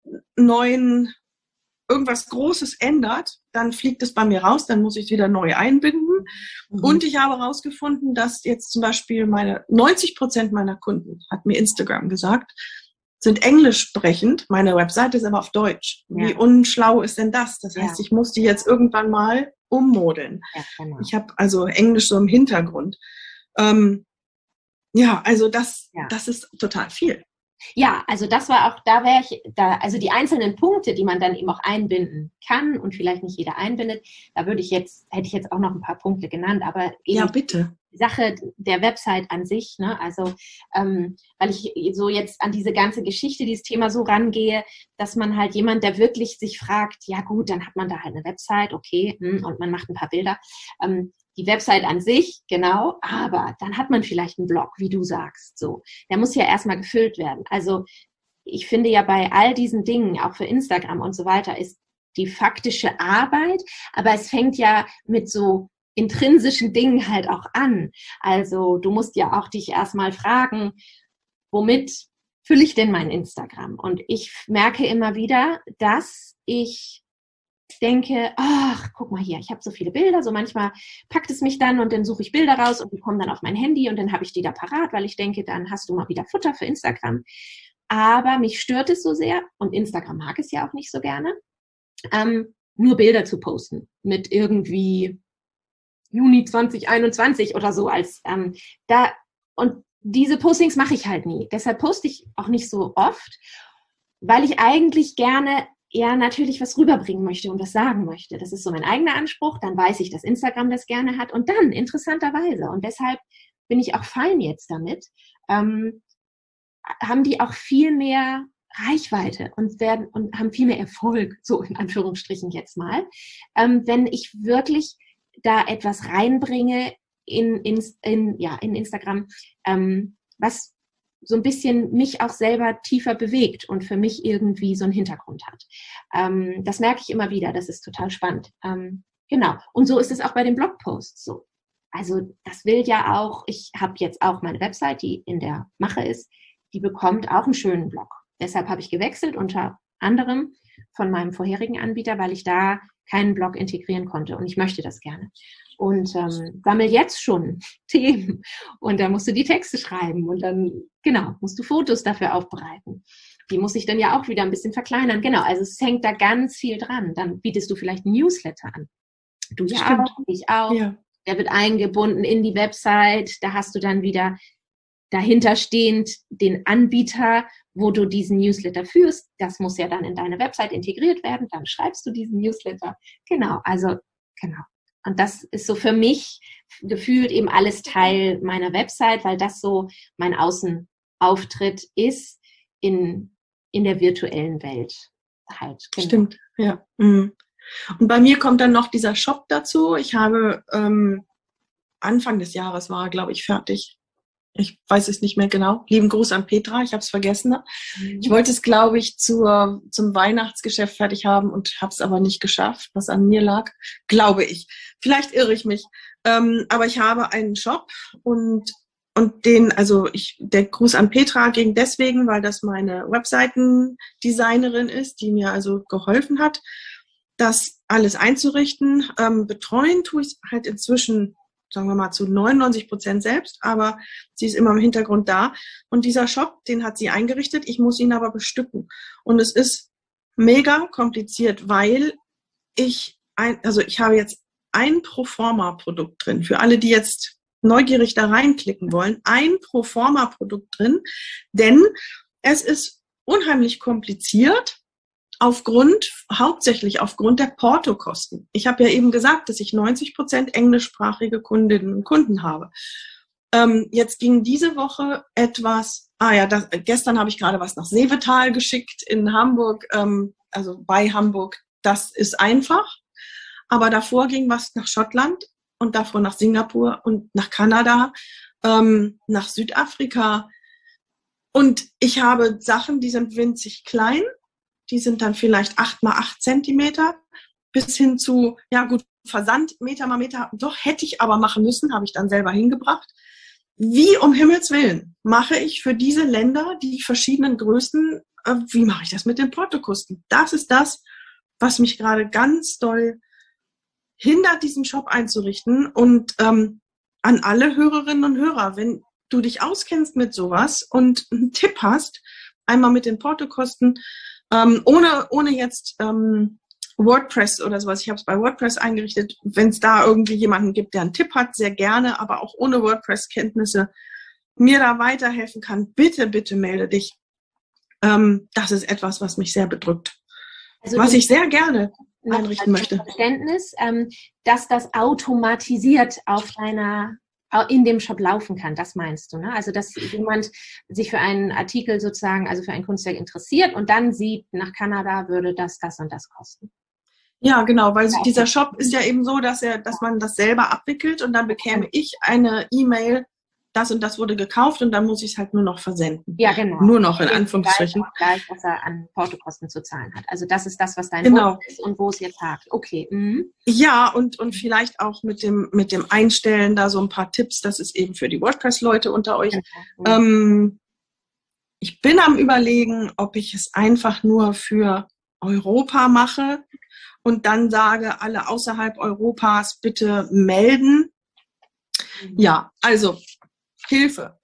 neuen irgendwas Großes ändert, dann fliegt es bei mir raus, dann muss ich es wieder neu einbinden. Mhm. Und ich habe herausgefunden, dass jetzt zum Beispiel meine neunzig Prozent meiner Kunden, hat mir Instagram gesagt, sind englisch sprechend. Meine Webseite ist aber auf Deutsch. Ja. Wie unschlau ist denn das? Das heißt, ja. ich muss die jetzt irgendwann mal ummodeln. Ja, genau. Ich habe also Englisch so im Hintergrund. Ähm, ja, also das, ja. das ist total viel. Ja, also das war auch, da wäre ich, da, also die einzelnen Punkte, die man dann eben auch einbinden kann und vielleicht nicht jeder einbindet, da würde ich jetzt, hätte ich jetzt auch noch ein paar Punkte genannt, aber eben ja, bitte. Die Sache der Website an sich, ne, also ähm, weil ich so jetzt an diese ganze Geschichte, dieses Thema so rangehe, dass man halt jemand, der wirklich sich fragt, ja gut, dann hat man da halt eine Website, okay, hm, und man macht ein paar Bilder, ähm, die Website an sich, genau, aber dann hat man vielleicht einen Blog, wie du sagst, so. Der muss ja erstmal gefüllt werden. Also ich finde ja bei all diesen Dingen, auch für Instagram und so weiter, ist die faktische Arbeit, aber es fängt ja mit so intrinsischen Dingen halt auch an. Also du musst ja auch dich erstmal fragen, womit fülle ich denn mein Instagram? Und ich merke immer wieder, dass ich denke, ach, guck mal hier, ich habe so viele Bilder, so manchmal packt es mich dann und dann suche ich Bilder raus und die kommen dann auf mein Handy und dann habe ich die da parat, weil ich denke, dann hast du mal wieder Futter für Instagram. Aber mich stört es so sehr und Instagram mag es ja auch nicht so gerne, ähm, nur Bilder zu posten mit irgendwie Juni zwanzig einundzwanzig oder so als ähm, da und diese Postings mache ich halt nie. Deshalb poste ich auch nicht so oft, weil ich eigentlich gerne ja natürlich was rüberbringen möchte und was sagen möchte. Das ist so mein eigener Anspruch. Dann weiß ich, dass Instagram das gerne hat und dann interessanterweise und deshalb bin ich auch fein jetzt damit, ähm, haben die auch viel mehr Reichweite und werden und haben viel mehr Erfolg, so in Anführungsstrichen jetzt mal, ähm, wenn ich wirklich da etwas reinbringe in, in, in, ja, in Instagram, ähm, was so ein bisschen mich auch selber tiefer bewegt und für mich irgendwie so einen Hintergrund hat. Ähm, das merke ich immer wieder, das ist total spannend. Ähm, genau, und so ist es auch bei den Blogposts so. Also das will ja auch, ich habe jetzt auch meine Website, die in der Mache ist, die bekommt auch einen schönen Blog. Deshalb habe ich gewechselt, unter anderem von meinem vorherigen Anbieter, weil ich da keinen Blog integrieren konnte und ich möchte das gerne. Und ähm, sammel jetzt schon Themen und dann musst du die Texte schreiben und dann, genau, musst du Fotos dafür aufbereiten. Die muss ich dann ja auch wieder ein bisschen verkleinern. Genau, also es hängt da ganz viel dran. Dann bietest du vielleicht einen Newsletter an. Du ja Stimmt. auch, ich auch. Ja. Der wird eingebunden in die Website. Da hast du dann wieder dahinterstehend den Anbieter, wo du diesen Newsletter führst. Das muss ja dann in deine Website integriert werden. Dann schreibst du diesen Newsletter. Genau, also genau. Und das ist so für mich gefühlt eben alles Teil meiner Website, weil das so mein Außenauftritt ist in, in der virtuellen Welt. Halt, genau. Stimmt, ja. Und bei mir kommt dann noch dieser Shop dazu. Ich habe ähm, Anfang des Jahres war, glaube ich, fertig. Ich weiß es nicht mehr genau. Lieben Gruß an Petra, ich habe es vergessen. Mhm. Ich wollte es, glaube ich, zur, zum Weihnachtsgeschäft fertig haben und habe es aber nicht geschafft, was an mir lag, glaube ich. Vielleicht irre ich mich. Ähm, aber ich habe einen Shop und, und den, also ich, der Gruß an Petra ging deswegen, weil das meine Webseitendesignerin ist, die mir also geholfen hat, das alles einzurichten. Ähm, betreuen tue ich halt inzwischen, sagen wir mal, zu neunundneunzig Prozent selbst, aber sie ist immer im Hintergrund da. Und dieser Shop, den hat sie eingerichtet, ich muss ihn aber bestücken. Und es ist mega kompliziert, weil ich, ein, also ich habe jetzt ein Proforma-Produkt drin. Für alle, die jetzt neugierig da reinklicken wollen, ein Proforma-Produkt drin, denn es ist unheimlich kompliziert, aufgrund, hauptsächlich aufgrund der Portokosten. Ich habe ja eben gesagt, dass ich neunzig Prozent englischsprachige Kundinnen und Kunden habe. Ähm, jetzt ging diese Woche etwas, ah ja, das, gestern habe ich gerade was nach Seevetal geschickt in Hamburg, ähm, also bei Hamburg. Das ist einfach. Aber davor ging was nach Schottland und davor nach Singapur und nach Kanada, ähm, nach Südafrika. Und ich habe Sachen, die sind winzig klein. Die sind dann vielleicht acht mal acht Zentimeter bis hin zu, ja gut, Versand Meter mal Meter. Doch, hätte ich aber machen müssen, habe ich dann selber hingebracht. Wie um Himmels Willen mache ich für diese Länder die verschiedenen Größen, äh, wie mache ich das mit den Portokosten? Das ist das, was mich gerade ganz doll hindert, diesen Shop einzurichten. Und ähm, an alle Hörerinnen und Hörer, wenn du dich auskennst mit sowas und einen Tipp hast, einmal mit den Portokosten, Ähm, ohne, ohne jetzt ähm, WordPress oder sowas. Ich habe es bei WordPress eingerichtet. Wenn es da irgendwie jemanden gibt, der einen Tipp hat, sehr gerne, aber auch ohne WordPress-Kenntnisse mir da weiterhelfen kann, bitte, bitte melde dich. Ähm, das ist etwas, was mich sehr bedrückt. Also was ich sehr gerne einrichten möchte. Verständnis, ähm, dass das automatisiert auf deiner in dem Shop laufen kann, das meinst du, ne? Also, dass jemand sich für einen Artikel sozusagen, also für ein Kunstwerk interessiert und dann sieht, nach Kanada würde das, das und das kosten. Ja, genau, weil ja, dieser Shop ist ja eben so, dass er, dass man das selber abwickelt und dann bekäme ich eine E-Mail, das und das wurde gekauft und dann muss ich es halt nur noch versenden. Ja, genau. Nur noch in Anführungsstrichen. Gleich, was er an Portokosten zu zahlen hat. Also das ist das, was dein Genau. Wunsch ist und wo es jetzt hakt. Okay. Mhm. Ja, und, und vielleicht auch mit dem, mit dem Einstellen da so ein paar Tipps. Das ist eben für die WordPress-Leute unter euch. Mhm. Ähm, ich bin am Überlegen, ob ich es einfach nur für Europa mache und dann sage, alle außerhalb Europas bitte melden. Mhm. Ja, also Hilfe.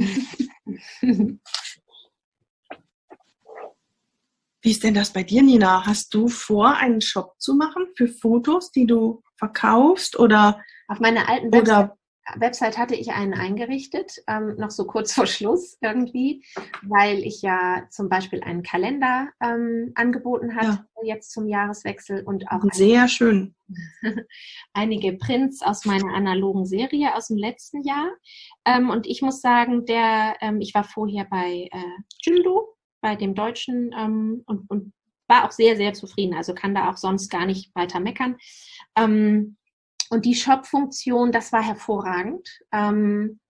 Wie ist denn das bei dir, Nina? Hast du vor, einen Shop zu machen für Fotos, die du verkaufst? Oder auf meiner alten Website, Website hatte ich einen eingerichtet, ähm, noch so kurz vor Schluss irgendwie, weil ich ja zum Beispiel einen Kalender ähm, angeboten hatte, ja. Jetzt zum Jahreswechsel und auch sehr einige, schön. einige Prints aus meiner analogen Serie aus dem letzten Jahr. Ähm, und ich muss sagen, der, ähm, ich war vorher bei äh, Jimdo, bei dem Deutschen ähm, und, und war auch sehr, sehr zufrieden. Also kann da auch sonst gar nicht weiter meckern. Ähm, und die Shop-Funktion, das war hervorragend. Ähm,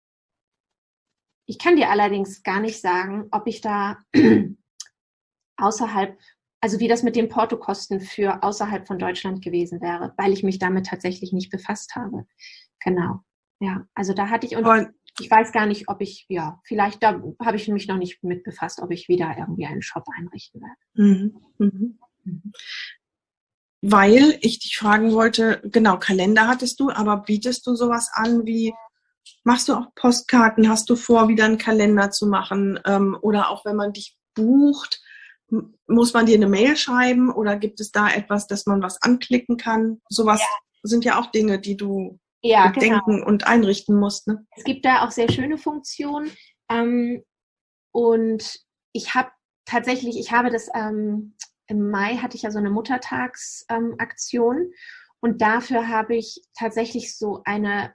ich kann dir allerdings gar nicht sagen, ob ich da außerhalb, also wie das mit den Portokosten für außerhalb von Deutschland gewesen wäre, weil ich mich damit tatsächlich nicht befasst habe. Genau. Ja, also da hatte ich, und Aber ich weiß gar nicht, ob ich, ja, vielleicht, da habe ich mich noch nicht mit befasst, ob ich wieder irgendwie einen Shop einrichten werde. Mhm. Mhm. Mhm. Weil ich dich fragen wollte, genau, Kalender hattest du, aber bietest du sowas an wie, machst du auch Postkarten, hast du vor, wieder einen Kalender zu machen? Ähm, oder auch wenn man dich bucht, muss man dir eine Mail schreiben oder gibt es da etwas, dass man was anklicken kann? Sowas ja. Sind ja auch Dinge, die du ja, bedenken genau. und einrichten musst. Ne? Es gibt da auch sehr schöne Funktionen. Ähm, und ich habe tatsächlich, ich habe das, ähm, im Mai hatte ich ja so eine Muttertagsaktion ähm, und dafür habe ich tatsächlich so eine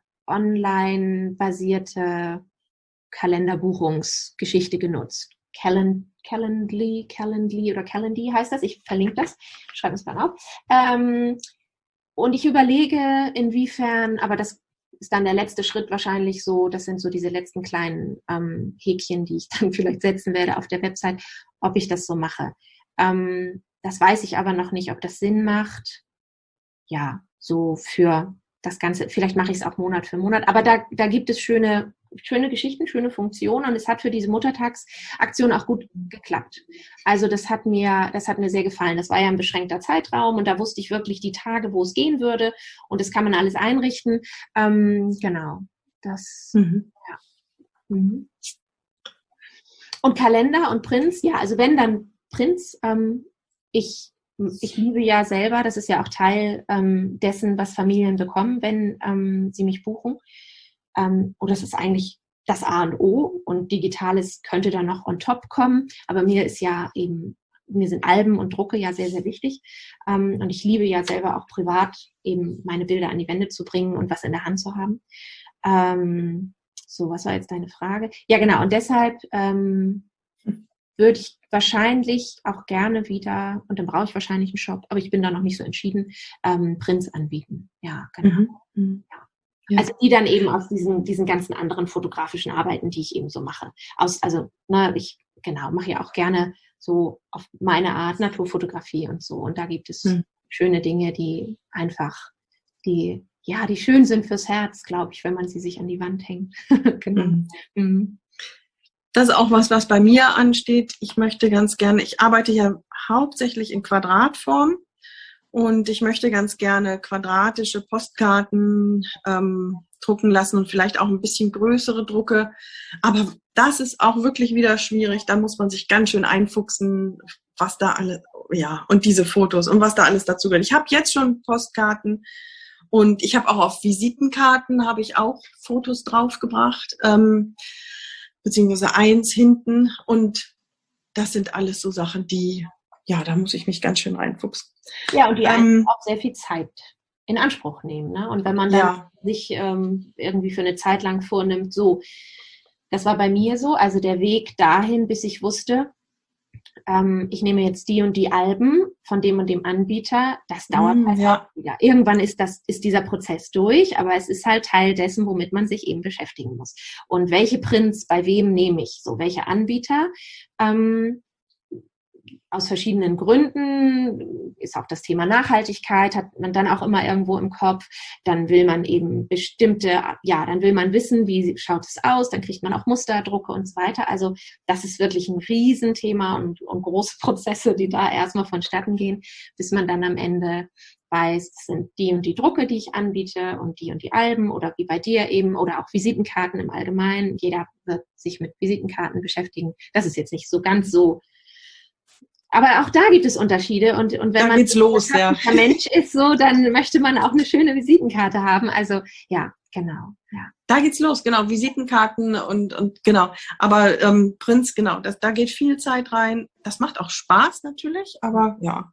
online-basierte Kalenderbuchungsgeschichte genutzt. Calend- Calendly, Calendly oder Calendly heißt das. Ich verlinke das, schreibe es mal auf. Ähm, und ich überlege, inwiefern, aber das ist dann der letzte Schritt wahrscheinlich so, das sind so diese letzten kleinen ähm, Häkchen, die ich dann vielleicht setzen werde auf der Website, ob ich das so mache. Ähm, das weiß ich aber noch nicht, ob das Sinn macht. Ja, so für das Ganze, vielleicht mache ich es auch Monat für Monat, aber da, da gibt es schöne, schöne Geschichten, schöne Funktionen und es hat für diese Muttertagsaktion auch gut geklappt. Also das hat mir, das hat mir sehr gefallen. Das war ja ein beschränkter Zeitraum und da wusste ich wirklich die Tage, wo es gehen würde und das kann man alles einrichten. Ähm, genau, das, mhm. ja. Mhm. Und Kalender und Prints, ja, also wenn dann Prints, ähm, ich Ich liebe ja selber, das ist ja auch Teil ähm, dessen, was Familien bekommen, wenn ähm, sie mich buchen. Ähm, und das ist eigentlich das A und O und Digitales könnte dann noch on top kommen. Aber mir ist ja eben, mir sind Alben und Drucke ja sehr, sehr wichtig. Ähm, und ich liebe ja selber auch privat eben meine Bilder an die Wände zu bringen und was in der Hand zu haben. Ähm, so, was war jetzt deine Frage? Ja, genau. Und deshalb ähm, würde ich wahrscheinlich auch gerne wieder, und dann brauche ich wahrscheinlich einen Shop, aber ich bin da noch nicht so entschieden, ähm, Prints anbieten. Ja, genau. Mhm. Ja. Ja. Also die dann eben aus diesen, diesen ganzen anderen fotografischen Arbeiten, die ich eben so mache. Aus, also, ne, ich, genau, mache ja auch gerne so auf meine Art Naturfotografie und so. Und da gibt es mhm. schöne Dinge, die einfach, die, ja, die schön sind fürs Herz, glaube ich, wenn man sie sich an die Wand hängt. Genau. Mhm. Mhm. Das ist auch was, was bei mir ansteht. Ich möchte ganz gerne, ich arbeite ja hauptsächlich in Quadratform und ich möchte ganz gerne quadratische Postkarten ähm, drucken lassen und vielleicht auch ein bisschen größere Drucke. Aber das ist auch wirklich wieder schwierig. Da muss man sich ganz schön einfuchsen, was da alles, ja, und diese Fotos und was da alles dazu gehört. Ich habe jetzt schon Postkarten und ich habe auch auf Visitenkarten habe ich auch Fotos draufgebracht. Ähm, beziehungsweise eins hinten und das sind alles so Sachen, die, ja, da muss ich mich ganz schön reinfuchsen. Ja, und die ähm, auch sehr viel Zeit in Anspruch nehmen, ne? Und wenn man dann ja. sich ähm, irgendwie für eine Zeit lang vornimmt, so, das war bei mir so, also der Weg dahin, bis ich wusste, ähm, ich nehme jetzt die und die Alben von dem und dem Anbieter, das dauert Mm, halt ja. auch wieder. Irgendwann ist das, ist dieser Prozess durch, aber es ist halt Teil dessen, womit man sich eben beschäftigen muss. Und welche Prints bei wem nehme ich? So, welche Anbieter? Ähm, aus verschiedenen Gründen ist auch das Thema Nachhaltigkeit, hat man dann auch immer irgendwo im Kopf. Dann will man eben bestimmte, ja, dann will man wissen, wie schaut es aus, dann kriegt man auch Musterdrucke und so weiter. Also das ist wirklich ein Riesenthema und, und große Prozesse, die da erstmal vonstatten gehen, bis man dann am Ende weiß, es sind die und die Drucke, die ich anbiete und die und die Alben oder wie bei dir eben oder auch Visitenkarten im Allgemeinen. Jeder wird sich mit Visitenkarten beschäftigen. Das ist jetzt nicht so ganz so. Aber auch da gibt es Unterschiede und, und wenn Da man geht's los, ja. ein Mensch ist so, dann möchte man auch eine schöne Visitenkarte haben. Also ja, genau. Ja. Da geht's los, genau, Visitenkarten und, und genau. Aber ähm, Prints, genau, das, da geht viel Zeit rein. Das macht auch Spaß natürlich, aber ja.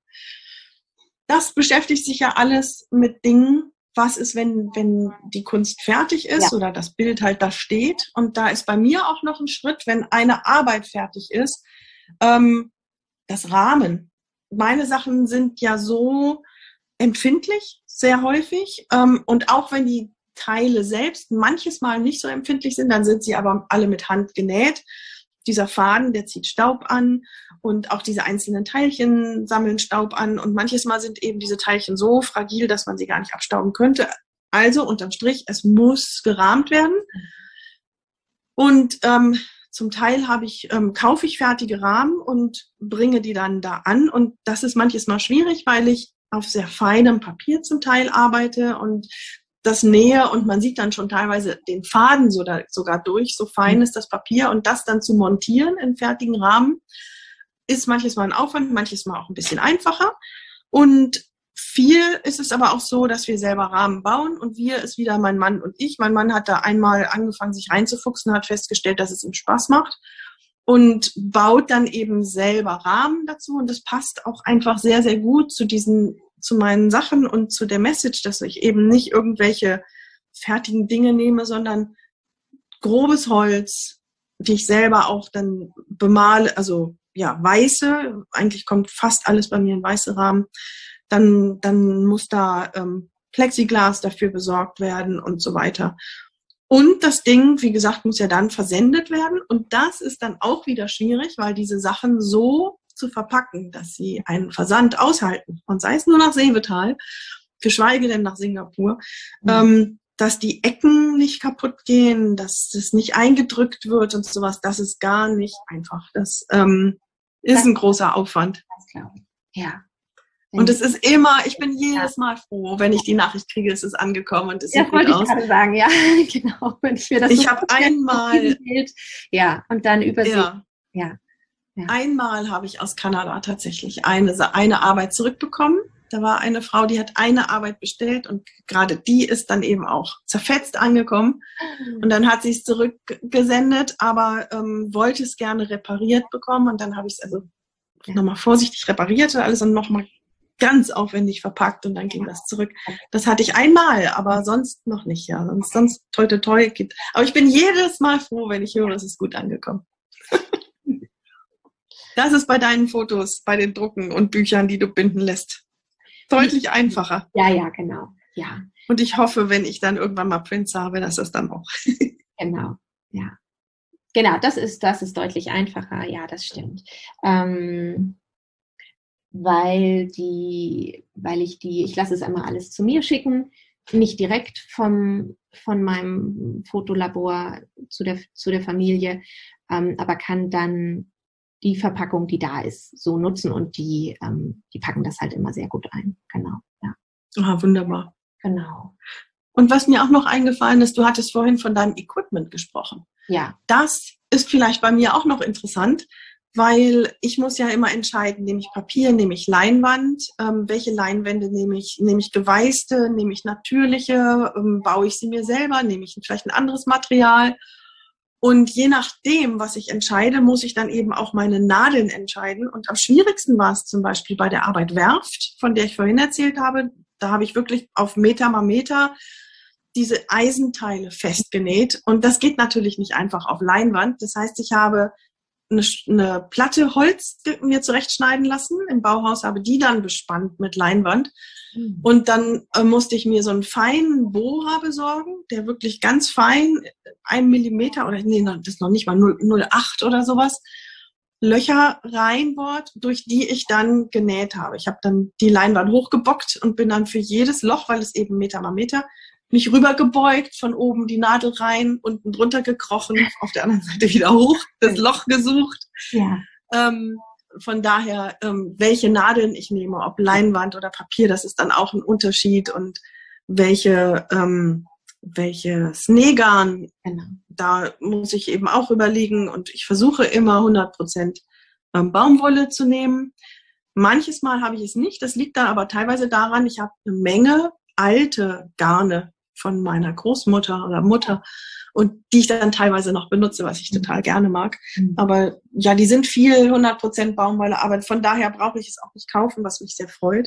Das beschäftigt sich ja alles mit Dingen, was ist, wenn, wenn die Kunst fertig ist, ja, oder das Bild halt da steht. Und da ist bei mir auch noch ein Schritt, wenn eine Arbeit fertig ist, ähm, das Rahmen. Meine Sachen sind ja so empfindlich, sehr häufig. Ähm, und auch wenn die Teile selbst manches Mal nicht so empfindlich sind, dann sind sie aber alle mit Hand genäht. Dieser Faden, der zieht Staub an und auch diese einzelnen Teilchen sammeln Staub an. Und manches Mal sind eben diese Teilchen so fragil, dass man sie gar nicht abstauben könnte. Also unterm Strich, es muss gerahmt werden. Und ähm, zum Teil habe ich, ähm, kaufe ich fertige Rahmen und bringe die dann da an. Und das ist manches Mal schwierig, weil ich auf sehr feinem Papier zum Teil arbeite und das nähe und man sieht dann schon teilweise den Faden so da, sogar durch. So fein ist das Papier und das dann zu montieren in fertigen Rahmen ist manches Mal ein Aufwand, manches Mal auch ein bisschen einfacher. Und viel ist es aber auch so, dass wir selber Rahmen bauen und wir ist wieder mein Mann und ich. Mein Mann hat da einmal angefangen, sich reinzufuchsen, hat festgestellt, dass es ihm Spaß macht und baut dann eben selber Rahmen dazu. Und das passt auch einfach sehr, sehr gut zu diesen, zu meinen Sachen und zu der Message, dass ich eben nicht irgendwelche fertigen Dinge nehme, sondern grobes Holz, die ich selber auch dann bemale, also ja, weiße, eigentlich kommt fast alles bei mir in weiße Rahmen. Dann, dann muss da ähm, Plexiglas dafür besorgt werden und so weiter. Und das Ding, wie gesagt, muss ja dann versendet werden. Und das ist dann auch wieder schwierig, weil diese Sachen so zu verpacken, dass sie einen Versand aushalten. Und sei es nur nach Seevetal, geschweige denn nach Singapur, mhm. ähm, dass die Ecken nicht kaputt gehen, dass es nicht eingedrückt wird und sowas. Das ist gar nicht einfach. Das ähm, ist das ein großer Aufwand. Das glaube ich. Ja. Und es ist immer, ich bin jedes Mal froh, wenn ich die Nachricht kriege, es ist angekommen und es sieht ja, gut wollte aus. Ich gerade sagen, ja, genau. Wenn ich mir das ich so habe einmal, ja, und dann übersehen. Ja, ja, ja. Einmal habe ich aus Kanada tatsächlich eine, eine Arbeit zurückbekommen. Da war eine Frau, die hat eine Arbeit bestellt und gerade die ist dann eben auch zerfetzt angekommen. Und dann hat sie es zurückgesendet, aber ähm, wollte es gerne repariert bekommen. Und dann habe ich es also ja. nochmal vorsichtig repariert und alles und nochmal ganz aufwendig verpackt und dann ging das zurück. Das hatte ich einmal, aber sonst noch nicht, ja. Sonst, sonst toi, toi, toi gibt. Aber ich bin jedes Mal froh, wenn ich höre, es ist gut angekommen. Das ist bei deinen Fotos, bei den Drucken und Büchern, die du binden lässt, deutlich einfacher. Ja, ja, genau. Ja. Und ich hoffe, wenn ich dann irgendwann mal Prints habe, dass das dann auch. Genau, ja. Genau, das ist, das ist deutlich einfacher. Ja, das stimmt. Ähm, weil die, weil ich die, ich lasse es einmal alles zu mir schicken, nicht direkt vom, von meinem Fotolabor zu der, zu der Familie, ähm, aber kann dann die Verpackung, die da ist, so nutzen und die, ähm, die packen das halt immer sehr gut ein. Genau, ja. Aha, wunderbar. Genau. Und was mir auch noch eingefallen ist, du hattest vorhin von deinem Equipment gesprochen. Ja. Das ist vielleicht bei mir auch noch interessant, weil ich muss ja immer entscheiden, nehme ich Papier, nehme ich Leinwand, ähm, welche Leinwände nehme ich, nehme ich geweißte, nehme ich natürliche, ähm, baue ich sie mir selber, nehme ich vielleicht ein anderes Material. Und je nachdem, was ich entscheide, muss ich dann eben auch meine Nadeln entscheiden. Und am schwierigsten war es zum Beispiel bei der Arbeit Werft, von der ich vorhin erzählt habe. Da habe ich wirklich auf Meter mal Meter diese Eisenteile festgenäht. Und das geht natürlich nicht einfach auf Leinwand. Das heißt, ich habe eine, eine Platte Holz mir zurechtschneiden lassen im Bauhaus, habe die dann bespannt mit Leinwand. Mhm. Und dann äh, musste ich mir so einen feinen Bohrer besorgen, der wirklich ganz fein, ein Millimeter oder nee, das ist noch nicht mal null Komma acht oder sowas, Löcher reinbohrt, durch die ich dann genäht habe. Ich habe dann die Leinwand hochgebockt und bin dann für jedes Loch, weil es eben Meter mal Meter, mich rübergebeugt, von oben die Nadel rein, unten drunter gekrochen, auf der anderen Seite wieder hoch, das Loch gesucht. Ja. Ähm, von daher, ähm, welche Nadeln ich nehme, ob Leinwand oder Papier, das ist dann auch ein Unterschied. Und welche, ähm, welches Nähgarn, genau. Da muss ich eben auch überlegen. Und ich versuche immer hundert Prozent ähm, Baumwolle zu nehmen. Manches Mal habe ich es nicht. Das liegt dann aber teilweise daran, ich habe eine Menge alte Garne von meiner Großmutter oder Mutter und die ich dann teilweise noch benutze, was ich total gerne mag. Mhm. Aber ja, die sind viel hundert Prozent Baumwolle, aber von daher brauche ich es auch nicht kaufen, was mich sehr freut.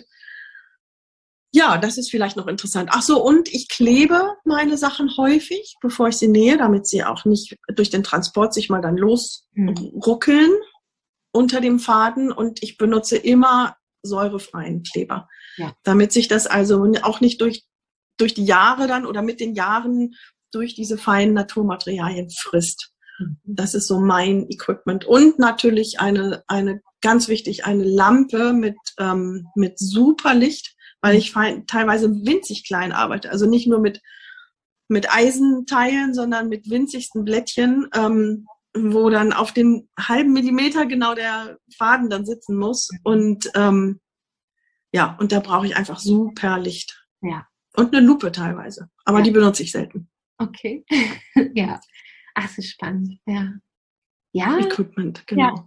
Ja, das ist vielleicht noch interessant. Ach so, und ich klebe meine Sachen häufig, bevor ich sie nähe, damit sie auch nicht durch den Transport sich mal dann losruckeln mhm. unter dem Faden, und ich benutze immer säurefreien Kleber, ja. damit sich das also auch nicht durch durch die Jahre dann oder mit den Jahren durch diese feinen Naturmaterialien frisst. Das ist so mein Equipment. Und natürlich eine, eine ganz wichtig, eine Lampe mit, ähm, mit super Licht, weil ich fein, teilweise winzig klein arbeite. Also nicht nur mit, mit Eisenteilen, sondern mit winzigsten Blättchen, ähm, wo dann auf den halben Millimeter genau der Faden dann sitzen muss. Und ähm, ja, und da brauche ich einfach super Licht. Ja. Und eine Lupe teilweise. Aber ja. die benutze ich selten. Okay. Ja. Ach, das ist spannend. Ja. Ja. Equipment, genau.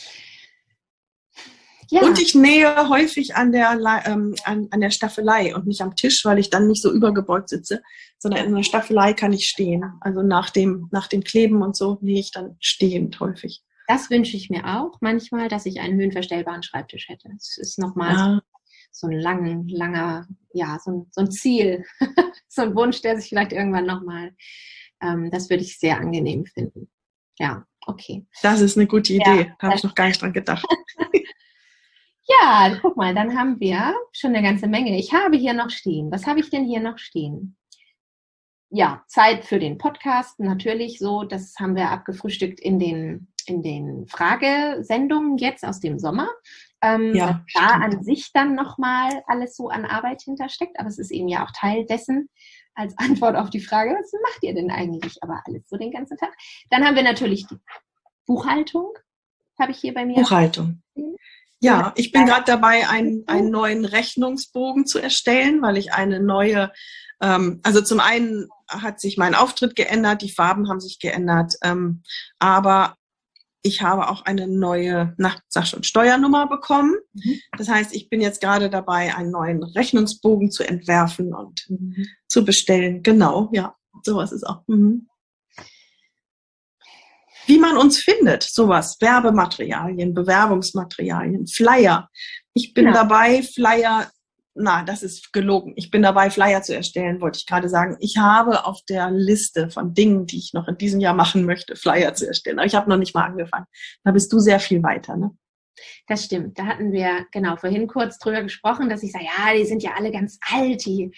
Ja. Ja. Und ich nähe häufig an der, ähm, an, an der Staffelei und nicht am Tisch, weil ich dann nicht so übergebeugt sitze, sondern in der Staffelei kann ich stehen. Also nach dem, nach dem Kleben und so nähe ich dann stehend häufig. Das wünsche ich mir auch manchmal, dass ich einen höhenverstellbaren Schreibtisch hätte. Das ist nochmal ja. so ein lang, langer, ja, so ein, so ein Ziel, so ein Wunsch, der sich vielleicht irgendwann nochmal, ähm, das würde ich sehr angenehm finden. Ja, okay. Das ist eine gute Idee, ja, da habe ich noch gar nicht dran gedacht. Ja, guck mal, dann haben wir schon eine ganze Menge. Ich habe hier noch stehen, was habe ich denn hier noch stehen? Ja, Zeit für den Podcast, natürlich so, das haben wir abgefrühstückt in den, in den Fragesendungen jetzt aus dem Sommer. Ähm, ja, was da an sich dann nochmal alles so an Arbeit hintersteckt, aber es ist eben ja auch Teil dessen als Antwort auf die Frage, was macht ihr denn eigentlich aber alles so den ganzen Tag? Dann haben wir natürlich die Buchhaltung, habe ich hier bei mir. Buchhaltung. Ja, ich bin gerade dabei, einen, einen neuen Rechnungsbogen zu erstellen, weil ich eine neue, ähm, also zum einen hat sich mein Auftritt geändert, die Farben haben sich geändert, ähm, aber ich habe auch eine neue, na, sag schon, Steuernummer bekommen. Mhm. Das heißt, ich bin jetzt gerade dabei, einen neuen Rechnungsbogen zu entwerfen und mhm. zu bestellen. Genau, ja, sowas ist auch. Mhm. Wie man uns findet, sowas, Werbematerialien, Bewerbungsmaterialien, Flyer. Ich bin ja. dabei, Flyer, na, das ist gelogen. Ich bin dabei, Flyer zu erstellen, wollte ich gerade sagen. Ich habe auf der Liste von Dingen, die ich noch in diesem Jahr machen möchte, Flyer zu erstellen. Aber ich habe noch nicht mal angefangen. Da bist du sehr viel weiter, ne? Das stimmt. Da hatten wir genau vorhin kurz drüber gesprochen, dass ich sage, ja, die sind ja alle ganz alt, die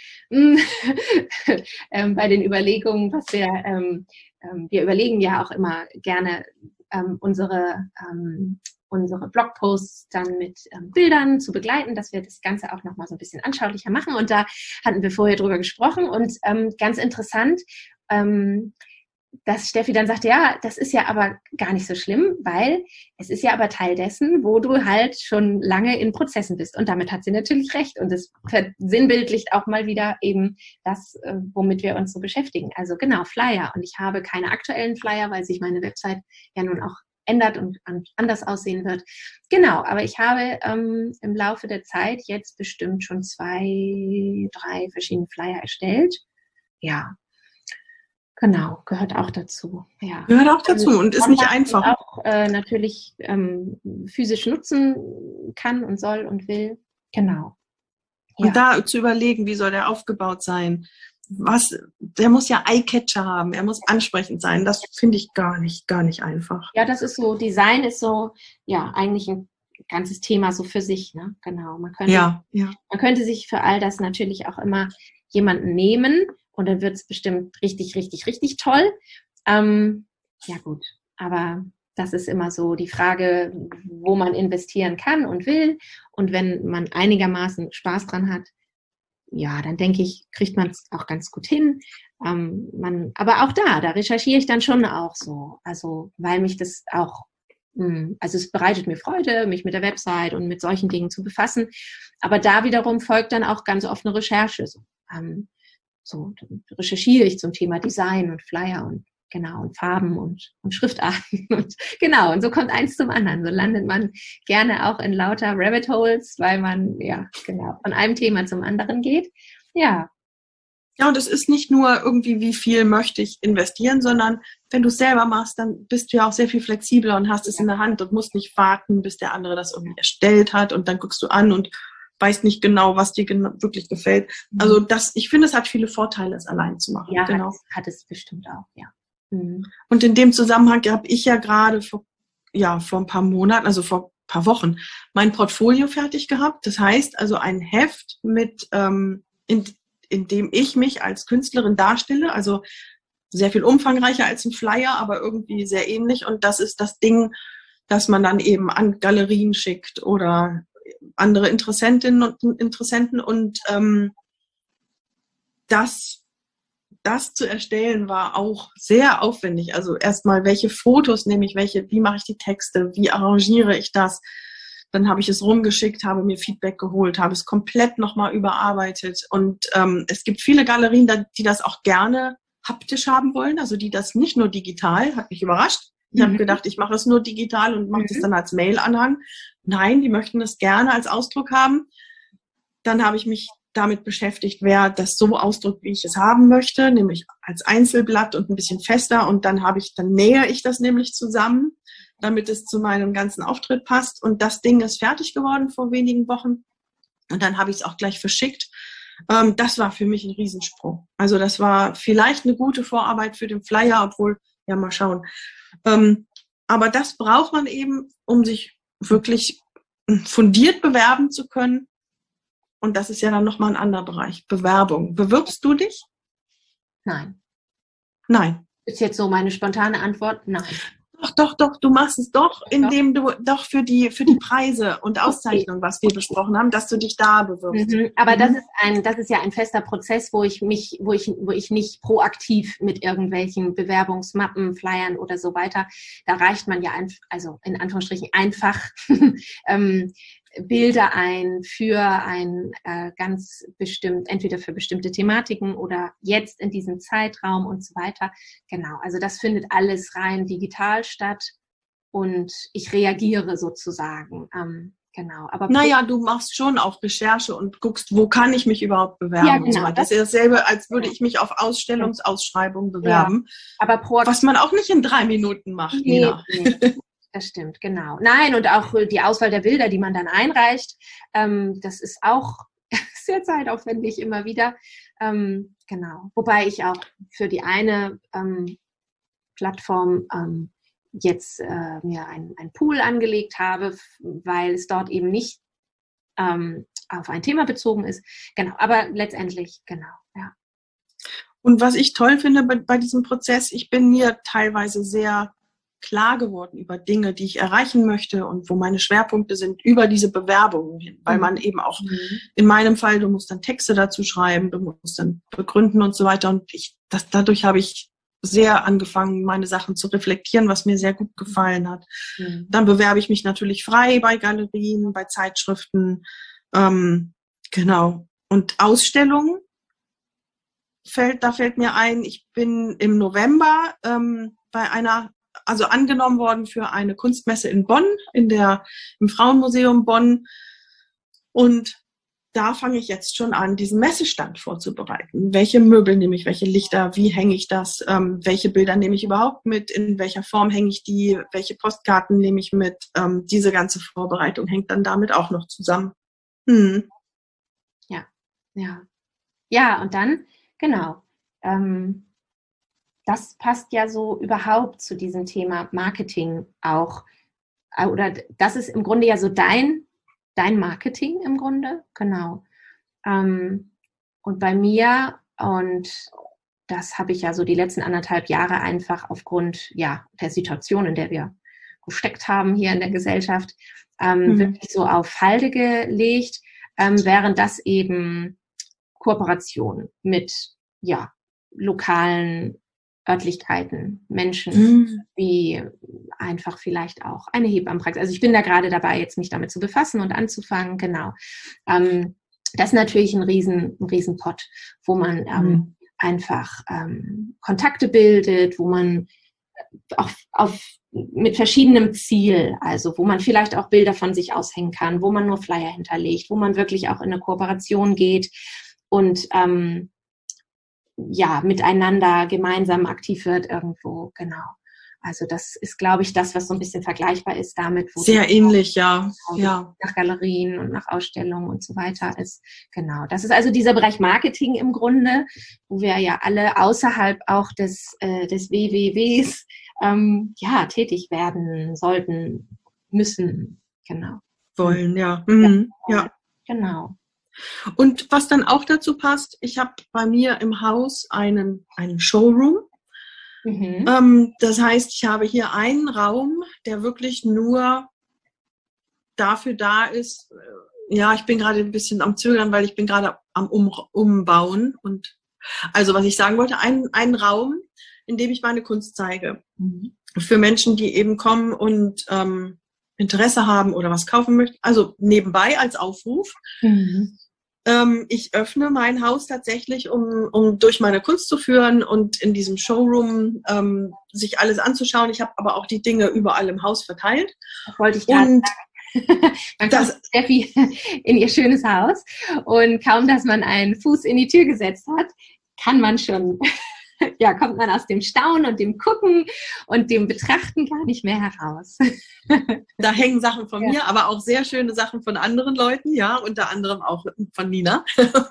ähm, bei den Überlegungen, was wir, ähm, ähm, wir überlegen ja auch immer gerne ähm, unsere ähm, unsere Blogposts dann mit ähm, Bildern zu begleiten, dass wir das Ganze auch nochmal so ein bisschen anschaulicher machen. Und da hatten wir vorher drüber gesprochen und ähm, ganz interessant, ähm, dass Steffi dann sagte, ja, das ist ja aber gar nicht so schlimm, weil es ist ja aber Teil dessen, wo du halt schon lange in Prozessen bist. Und damit hat sie natürlich recht. Und es versinnbildlicht auch mal wieder eben das, äh, womit wir uns so beschäftigen. Also genau, Flyer. Und ich habe keine aktuellen Flyer, weil sich meine Website ja nun auch ändert und anders aussehen wird. Genau, aber ich habe ähm, im Laufe der Zeit jetzt bestimmt schon zwei, drei verschiedene Flyer erstellt. Ja, genau, gehört auch dazu. Ja. Gehört auch dazu und ist nicht einfach. Auch äh, natürlich ähm, physisch nutzen kann und soll und will. Genau. Ja. Und da zu überlegen, wie soll der aufgebaut sein? was, der muss ja Eye-Catcher haben, er muss ansprechend sein. Das finde ich gar nicht, gar nicht einfach. Ja, das ist so, Design ist so, ja, eigentlich ein ganzes Thema so für sich, ne? Genau. Man könnte, ja, ja. man könnte sich für all das natürlich auch immer jemanden nehmen und dann wird es bestimmt richtig, richtig, richtig toll. Ähm, ja gut, aber das ist immer so die Frage, wo man investieren kann und will. Und wenn man einigermaßen Spaß dran hat, ja, dann denke ich, kriegt man es auch ganz gut hin. Ähm, man, aber auch da, da recherchiere ich dann schon auch so. Also, weil mich das auch, mh, also es bereitet mir Freude, mich mit der Website und mit solchen Dingen zu befassen. Aber da wiederum folgt dann auch ganz oft eine Recherche. So, ähm, so dann recherchiere ich zum Thema Design und Flyer und genau, und Farben und, und Schriftarten und genau, und so kommt eins zum anderen. So landet man gerne auch in lauter Rabbit Holes, weil man, ja, genau, von einem Thema zum anderen geht. Ja. Ja, und es ist nicht nur irgendwie, wie viel möchte ich investieren, sondern wenn du es selber machst, dann bist du ja auch sehr viel flexibler und hast es in der Hand und musst nicht warten, bis der andere das irgendwie erstellt hat und dann guckst du an und weißt nicht genau, was dir genau wirklich gefällt. Also das, ich finde, es hat viele Vorteile, es allein zu machen. Ja, genau. hat, hat es bestimmt auch, ja. Mhm. Und in dem Zusammenhang habe ich ja gerade vor, ja, vor ein paar Monaten, also vor ein paar Wochen, mein Portfolio fertig gehabt. Das heißt also ein Heft mit, ähm, in, in dem ich mich als Künstlerin darstelle, also sehr viel umfangreicher als ein Flyer, aber irgendwie sehr ähnlich. Und das ist das Ding, das man dann eben an Galerien schickt oder andere Interessentinnen und Interessenten. Und ähm, das Das zu erstellen war auch sehr aufwendig. Also erstmal, welche Fotos nehme ich, welche, wie mache ich die Texte, wie arrangiere ich das? Dann habe ich es rumgeschickt, habe mir Feedback geholt, habe es komplett nochmal überarbeitet. Und ähm, es gibt viele Galerien, die das auch gerne haptisch haben wollen, also die das nicht nur digital, hat mich überrascht. Ich mhm. habe gedacht, ich mache es nur digital und mache mhm. das dann als Mail-Anhang. Nein, die möchten es gerne als Ausdruck haben. Dann habe ich mich damit beschäftigt, wer das so ausdrückt, wie ich es haben möchte, nämlich als Einzelblatt und ein bisschen fester. Und dann habe ich, dann nähe ich das nämlich zusammen, damit es zu meinem ganzen Auftritt passt. Und das Ding ist fertig geworden vor wenigen Wochen. Und dann habe ich es auch gleich verschickt. Ähm, das war für mich ein Riesensprung. Also das war vielleicht eine gute Vorarbeit für den Flyer, obwohl, ja, mal schauen. Ähm, aber das braucht man eben, um sich wirklich fundiert bewerben zu können. Und das ist ja dann nochmal ein anderer Bereich. Bewerbung. Bewirbst du dich? Nein. Nein. Ist jetzt so meine spontane Antwort? Nein. Doch, doch, doch. Du machst es doch, indem du doch für die, für die Preise und Auszeichnungen, was wir besprochen haben, dass du dich da bewirbst. Mhm. Aber mhm. das ist ein, das ist ja ein fester Prozess, wo ich mich, wo ich, wo ich nicht proaktiv mit irgendwelchen Bewerbungsmappen, Flyern oder so weiter, da reicht man ja ein, also in Anführungsstrichen einfach ähm, Bilder ein für ein äh, ganz bestimmt, entweder für bestimmte Thematiken oder jetzt in diesem Zeitraum und so weiter. Genau, also das findet alles rein digital statt und ich reagiere sozusagen. Ähm, genau. Aber naja, du machst schon auch Recherche und guckst, wo kann ich mich überhaupt bewerben ja, genau, und so weiter. Das ist dasselbe, als würde ich mich auf Ausstellungsausschreibungen bewerben, ja, aber proaktiv, was man auch nicht in drei Minuten macht, nee, Nina. Nee. Das stimmt, genau. Nein, und auch die Auswahl der Bilder, die man dann einreicht, ähm, das ist auch sehr zeitaufwendig immer wieder. Ähm, genau. Wobei ich auch für die eine ähm, Plattform ähm, jetzt äh, mir ein, ein Pool angelegt habe, weil es dort eben nicht ähm, auf ein Thema bezogen ist. Genau, aber letztendlich, genau, ja. Und was ich toll finde bei, bei diesem Prozess, ich bin mir teilweise sehr klar geworden über Dinge, die ich erreichen möchte und wo meine Schwerpunkte sind, über diese Bewerbungen hin, weil man eben auch, mhm. in meinem Fall, du musst dann Texte dazu schreiben, du musst dann begründen und so weiter und ich, das, dadurch habe ich sehr angefangen, meine Sachen zu reflektieren, was mir sehr gut gefallen hat. Mhm. Dann bewerbe ich mich natürlich frei bei Galerien, bei Zeitschriften, ähm, genau. Und Ausstellungen fällt, da fällt mir ein, ich bin im November ähm, bei einer also angenommen worden für eine Kunstmesse in Bonn, in der, im Frauenmuseum Bonn. Und da fange ich jetzt schon an, diesen Messestand vorzubereiten. Welche Möbel nehme ich, welche Lichter, wie hänge ich das, ähm, welche Bilder nehme ich überhaupt mit, in welcher Form hänge ich die, welche Postkarten nehme ich mit. Ähm, diese ganze Vorbereitung hängt dann damit auch noch zusammen. Hm. Ja, ja. Ja, und dann genau. Ähm, das passt ja so überhaupt zu diesem Thema Marketing auch. Oder das ist im Grunde ja so dein, dein Marketing im Grunde, genau. Ähm, und bei mir, und das habe ich ja so die letzten anderthalb Jahre einfach aufgrund ja, der Situation, in der wir gesteckt haben hier in der Gesellschaft, ähm, mhm. wirklich so auf Halde gelegt, ähm, während das eben Kooperation mit ja, lokalen Örtlichkeiten, Menschen, mhm. wie einfach vielleicht auch eine Hebammenpraxis. Also ich bin da gerade dabei, jetzt mich damit zu befassen und anzufangen, genau. Ähm, das ist natürlich ein riesen, ein riesen Pot, wo man ähm, mhm. einfach ähm, Kontakte bildet, wo man auch auf, mit verschiedenem Ziel, also wo man vielleicht auch Bilder von sich aushängen kann, wo man nur Flyer hinterlegt, wo man wirklich auch in eine Kooperation geht und ähm, ja, miteinander gemeinsam aktiv wird irgendwo, genau. Also das ist, glaube ich, das, was so ein bisschen vergleichbar ist damit. Wo Sehr ähnlich, ja. ja. Nach Galerien und nach Ausstellungen und so weiter ist. Genau. Das ist also dieser Bereich Marketing im Grunde, wo wir ja alle außerhalb auch des, äh, des W W Ws ähm, ja, tätig werden sollten, müssen. Genau. Wollen, ja. Mhm. Ja, ja. Genau. Und was dann auch dazu passt, ich habe bei mir im Haus einen, einen Showroom. Mhm. Ähm, das heißt, ich habe hier einen Raum, der wirklich nur dafür da ist. Ja, ich bin gerade ein bisschen am Zögern, weil ich bin gerade am um, Umbauen. Und also was ich sagen wollte, ein, ein Raum, in dem ich meine Kunst zeige. Mhm. Für Menschen, die eben kommen und ähm, Interesse haben oder was kaufen möchten. Also nebenbei als Aufruf. Mhm. Ähm, ich öffne mein Haus tatsächlich, um, um durch meine Kunst zu führen und in diesem Showroom ähm, sich alles anzuschauen. Ich habe aber auch die Dinge überall im Haus verteilt. Das wollte ich gerade sagen. Man kommt mit Steffi in ihr schönes Haus und kaum, dass man einen Fuß in die Tür gesetzt hat, kann man schon, ja, kommt man aus dem Staunen und dem Gucken und dem Betrachten gar nicht mehr heraus. Da hängen Sachen von ja. mir, aber auch sehr schöne Sachen von anderen Leuten, ja, unter anderem auch von Nina.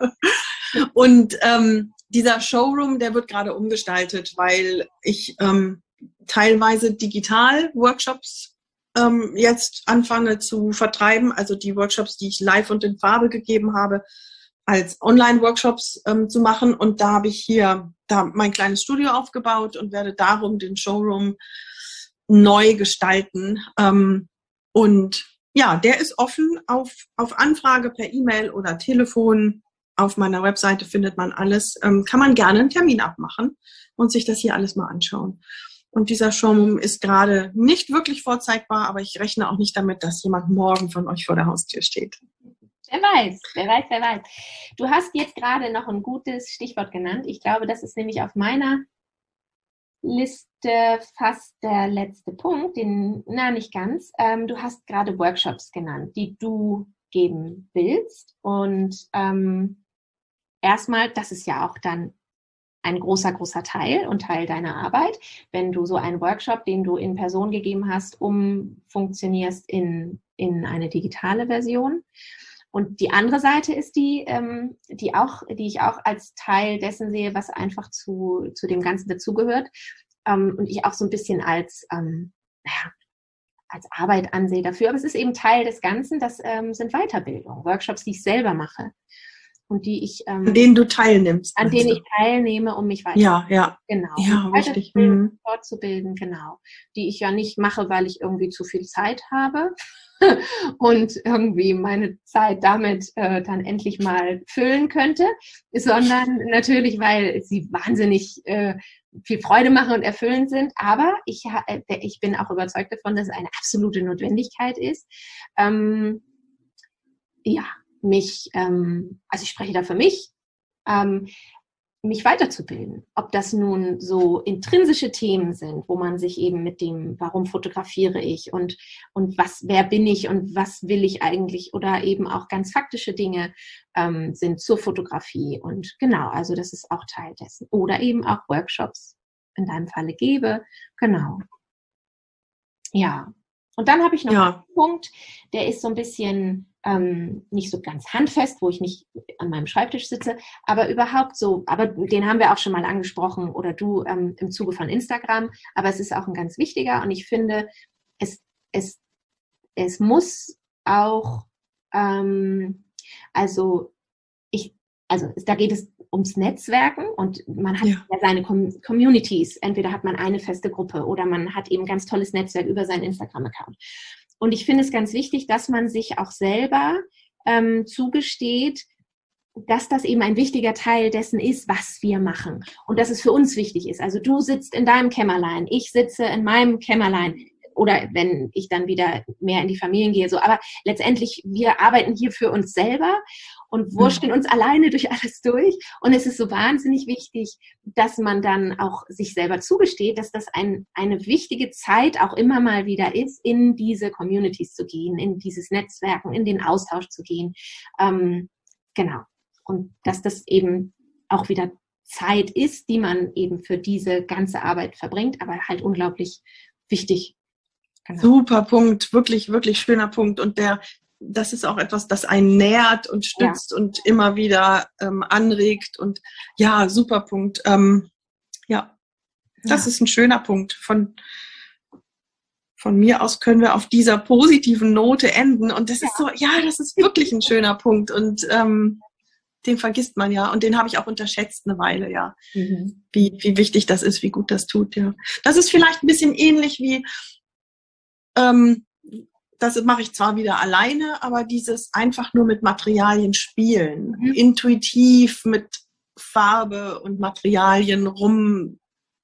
Und ähm, dieser Showroom, der wird gerade umgestaltet, weil ich ähm, teilweise digital Workshops ähm, jetzt anfange zu vertreiben, also die Workshops, die ich live und in Farbe gegeben habe, als Online-Workshops ähm, zu machen. Und da habe ich hier da mein kleines Studio aufgebaut und werde darum den Showroom neu gestalten. Ähm, und ja, der ist offen auf, auf Anfrage per E-Mail oder Telefon. Auf meiner Webseite findet man alles. Ähm, kann man gerne einen Termin abmachen und sich das hier alles mal anschauen. Und dieser Showroom ist gerade nicht wirklich vorzeigbar, aber ich rechne auch nicht damit, dass jemand morgen von euch vor der Haustür steht. Wer weiß, wer weiß, wer weiß. Du hast jetzt gerade noch ein gutes Stichwort genannt. Ich glaube, das ist nämlich auf meiner Liste fast der letzte Punkt, den, na, nicht ganz. Ähm, du hast gerade Workshops genannt, die du geben willst. Und ähm, erstmal, das ist ja auch dann ein großer, großer Teil und Teil deiner Arbeit, wenn du so einen Workshop, den du in Person gegeben hast, umfunktionierst in, in eine digitale Version. Und die andere Seite ist die, ähm, die auch, die ich auch als Teil dessen sehe, was einfach zu, zu dem Ganzen dazugehört. Ähm, und ich auch so ein bisschen als, ähm, naja, als Arbeit ansehe dafür. Aber es ist eben Teil des Ganzen. Das ähm, sind Weiterbildungen, Workshops, die ich selber mache. Und die ich, ähm, an denen du teilnimmst. An denen ich teilnehme, um mich weiter ja, ja. Genau. Ja, um richtig. Mhm. fortzubilden, genau. Die ich ja nicht mache, weil ich irgendwie zu viel Zeit habe und irgendwie meine Zeit damit äh, dann endlich mal füllen könnte, sondern natürlich, weil sie wahnsinnig äh, viel Freude machen und erfüllend sind. Aber ich, äh, ich bin auch überzeugt davon, dass es eine absolute Notwendigkeit ist. Ähm, ja, mich, ähm, also ich spreche da für mich, ähm, mich weiterzubilden. Ob das nun so intrinsische Themen sind, wo man sich eben mit dem, warum fotografiere ich und, und was, wer bin ich und was will ich eigentlich, oder eben auch ganz faktische Dinge ähm, sind zur Fotografie. Und genau, also das ist auch Teil dessen. Oder eben auch Workshops in deinem Falle gebe. Genau. Ja. Und dann habe ich noch ja. einen Punkt, der ist so ein bisschen ähm, nicht so ganz handfest, wo ich nicht an meinem Schreibtisch sitze, aber überhaupt so, aber den haben wir auch schon mal angesprochen oder du ähm, im Zuge von Instagram, aber es ist auch ein ganz wichtiger und ich finde, es, es, es muss auch, ähm, also ich, also da geht es ums Netzwerken und man hat ja, ja seine Com- Communities. Entweder hat man eine feste Gruppe oder man hat eben ganz tolles Netzwerk über seinen Instagram-Account. Und ich finde es ganz wichtig, dass man sich auch selber ähm, zugesteht, dass das eben ein wichtiger Teil dessen ist, was wir machen und dass es für uns wichtig ist. Also du sitzt in deinem Kämmerlein, ich sitze in meinem Kämmerlein. Oder wenn ich dann wieder mehr in die Familien gehe, so. Aber letztendlich, wir arbeiten hier für uns selber und wurschteln uns alleine durch alles durch. Und es ist so wahnsinnig wichtig, dass man dann auch sich selber zugesteht, dass das ein, eine wichtige Zeit auch immer mal wieder ist, in diese Communities zu gehen, in dieses Netzwerken, in den Austausch zu gehen. Ähm, genau. Und dass das eben auch wieder Zeit ist, die man eben für diese ganze Arbeit verbringt, aber halt unglaublich wichtig. Genau. Super Punkt, wirklich, wirklich schöner Punkt. Und der, das ist auch etwas, das einen nährt und stützt ja. und immer wieder ähm, anregt. Und ja, super Punkt. Ähm, ja, das ja. ist ein schöner Punkt. Von, von mir aus können wir auf dieser positiven Note enden. Und das ja. ist so, ja, das ist wirklich ein schöner Punkt. Und ähm, den vergisst man ja. Und den habe ich auch unterschätzt eine Weile, ja. Mhm. Wie, wie wichtig das ist, wie gut das tut, ja. Das ist vielleicht ein bisschen ähnlich wie das mache ich zwar wieder alleine, aber dieses einfach nur mit Materialien spielen, mhm. intuitiv mit Farbe und Materialien rum,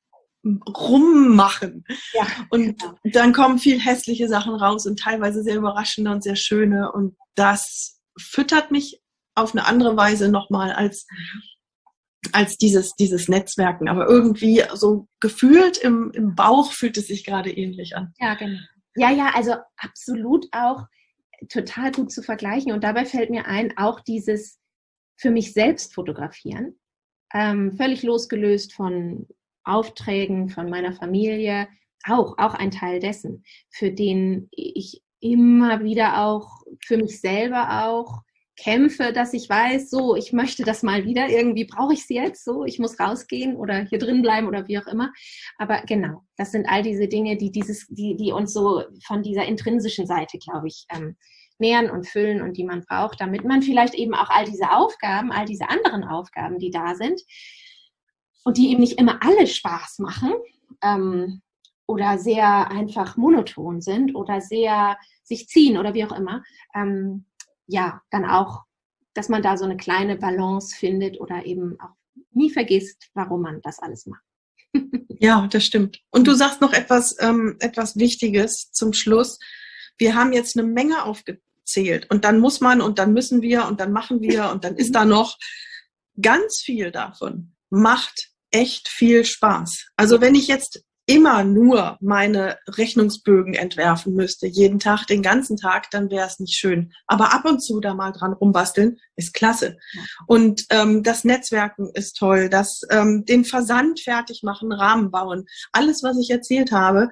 rummachen. Ja, und genau. dann kommen viel hässliche Sachen raus und teilweise sehr überraschende und sehr schöne. Und das füttert mich auf eine andere Weise nochmal als, als dieses, dieses Netzwerken. Aber irgendwie so gefühlt im, im Bauch fühlt es sich gerade ähnlich an. Ja, genau. Ja, ja, also absolut auch total gut zu vergleichen. Und dabei fällt mir ein, auch dieses für mich selbst fotografieren, ähm, völlig losgelöst von Aufträgen, von meiner Familie, auch, auch ein Teil dessen, für den ich immer wieder auch, für mich selber auch kämpfe, dass ich weiß, so, ich möchte das mal wieder, irgendwie brauche ich es jetzt, so, ich muss rausgehen oder hier drin bleiben oder wie auch immer. Aber genau, das sind all diese Dinge, die dieses, die, die uns so von dieser intrinsischen Seite, glaube ich, ähm, nähern und füllen und die man braucht, damit man vielleicht eben auch all diese Aufgaben, all diese anderen Aufgaben, die da sind und die eben nicht immer alle Spaß machen, ähm, oder sehr einfach monoton sind oder sehr sich ziehen oder wie auch immer, ähm, ja, dann auch, dass man da so eine kleine Balance findet oder eben auch nie vergisst, warum man das alles macht. Ja, das stimmt. Und du sagst noch etwas, ähm, etwas Wichtiges zum Schluss. Wir haben jetzt eine Menge aufgezählt und dann muss man und dann müssen wir und dann machen wir und dann ist da noch ganz viel davon. Macht echt viel Spaß. Also wenn ich jetzt immer nur meine Rechnungsbögen entwerfen müsste, jeden Tag, den ganzen Tag, dann wäre es nicht schön. Aber ab und zu da mal dran rumbasteln, ist klasse. Und ähm, das Netzwerken ist toll, das ähm, den Versand fertig machen, Rahmen bauen, alles, was ich erzählt habe,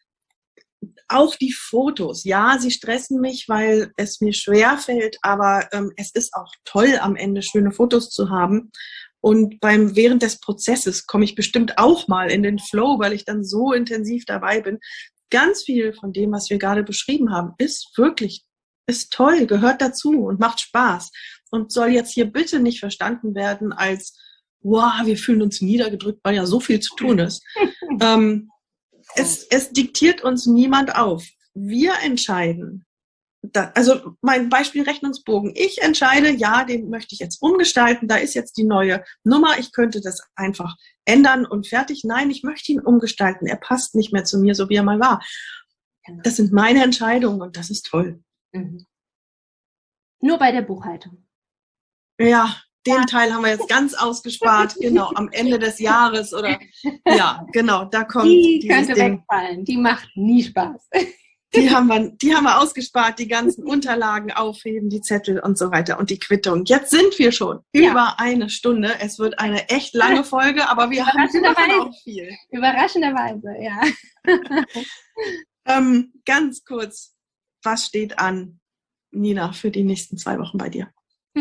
auch die Fotos. Ja, sie stressen mich, weil es mir schwerfällt, aber ähm, es ist auch toll, am Ende schöne Fotos zu haben. Und beim, während des Prozesses komme ich bestimmt auch mal in den Flow, weil ich dann so intensiv dabei bin. Ganz viel von dem, was wir gerade beschrieben haben, ist wirklich, ist toll, gehört dazu und macht Spaß. Und soll jetzt hier bitte nicht verstanden werden als, wow, wir fühlen uns niedergedrückt, weil ja so viel zu tun ist. ähm, es, es diktiert uns niemand auf. Wir entscheiden. Da, also mein Beispiel Rechnungsbogen. Ich entscheide, ja, den möchte ich jetzt umgestalten. Da ist jetzt die neue Nummer. Ich könnte das einfach ändern und fertig. Nein, ich möchte ihn umgestalten. Er passt nicht mehr zu mir, so wie er mal war. Genau. Das sind meine Entscheidungen und das ist toll. Mhm. Nur bei der Buchhaltung. Ja, den ja. Teil haben wir jetzt ganz ausgespart. Genau, am Ende des Jahres oder ja, genau, da kommt die könnte Ding. wegfallen. Die macht nie Spaß. Die haben wir, die haben wir ausgespart, die ganzen Unterlagen aufheben, die Zettel und so weiter und die Quittung. Jetzt sind wir schon ja. über eine Stunde. Es wird eine echt lange Folge, aber wir haben auch viel. Überraschenderweise, ja. ähm, ganz kurz, was steht an? Nina, für die nächsten zwei Wochen bei dir?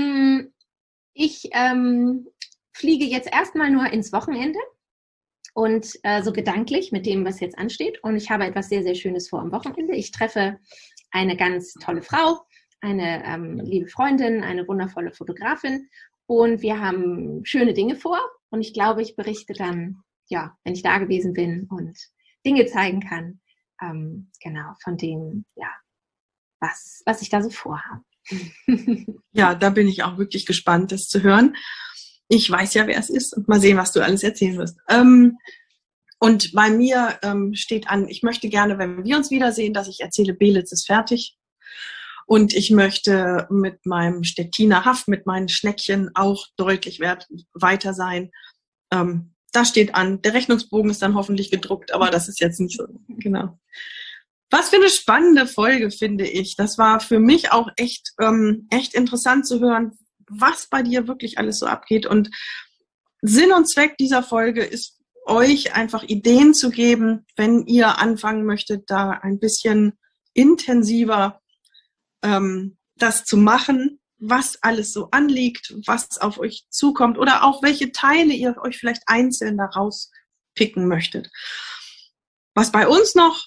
Ich ähm, fliege jetzt erstmal nur ins Wochenende und äh, so gedanklich mit dem, was jetzt ansteht. Und ich habe etwas sehr, sehr Schönes vor am Wochenende. Ich treffe eine ganz tolle Frau, eine ähm, liebe Freundin, eine wundervolle Fotografin. Und wir haben schöne Dinge vor. Und ich glaube, ich berichte dann, ja, wenn ich da gewesen bin und Dinge zeigen kann, ähm, genau, von dem, ja, was, was ich da so vorhabe. Ja, da bin ich auch wirklich gespannt, das zu hören. Ich weiß ja, wer es ist und mal sehen, was du alles erzählen wirst. Ähm, und bei mir ähm, steht an, ich möchte gerne, wenn wir uns wiedersehen, dass ich erzähle, Belitz ist fertig. Und ich möchte mit meinem Stettiner Haff, mit meinen Schneckchen auch deutlich wert, weiter sein. Ähm, das steht an. Der Rechnungsbogen ist dann hoffentlich gedruckt, aber das ist jetzt nicht so. Genau. Was für eine spannende Folge, finde ich. Das war für mich auch echt, ähm, echt interessant zu hören, was bei dir wirklich alles so abgeht. Und Sinn und Zweck dieser Folge ist, euch einfach Ideen zu geben, wenn ihr anfangen möchtet, da ein bisschen intensiver ähm, das zu machen, was alles so anliegt, was auf euch zukommt oder auch welche Teile ihr euch vielleicht einzeln daraus picken möchtet. Was bei uns noch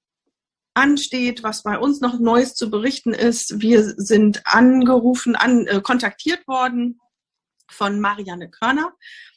ansteht, was bei uns noch Neues zu berichten ist, wir sind angerufen, an, äh, kontaktiert worden von Marianne Körner,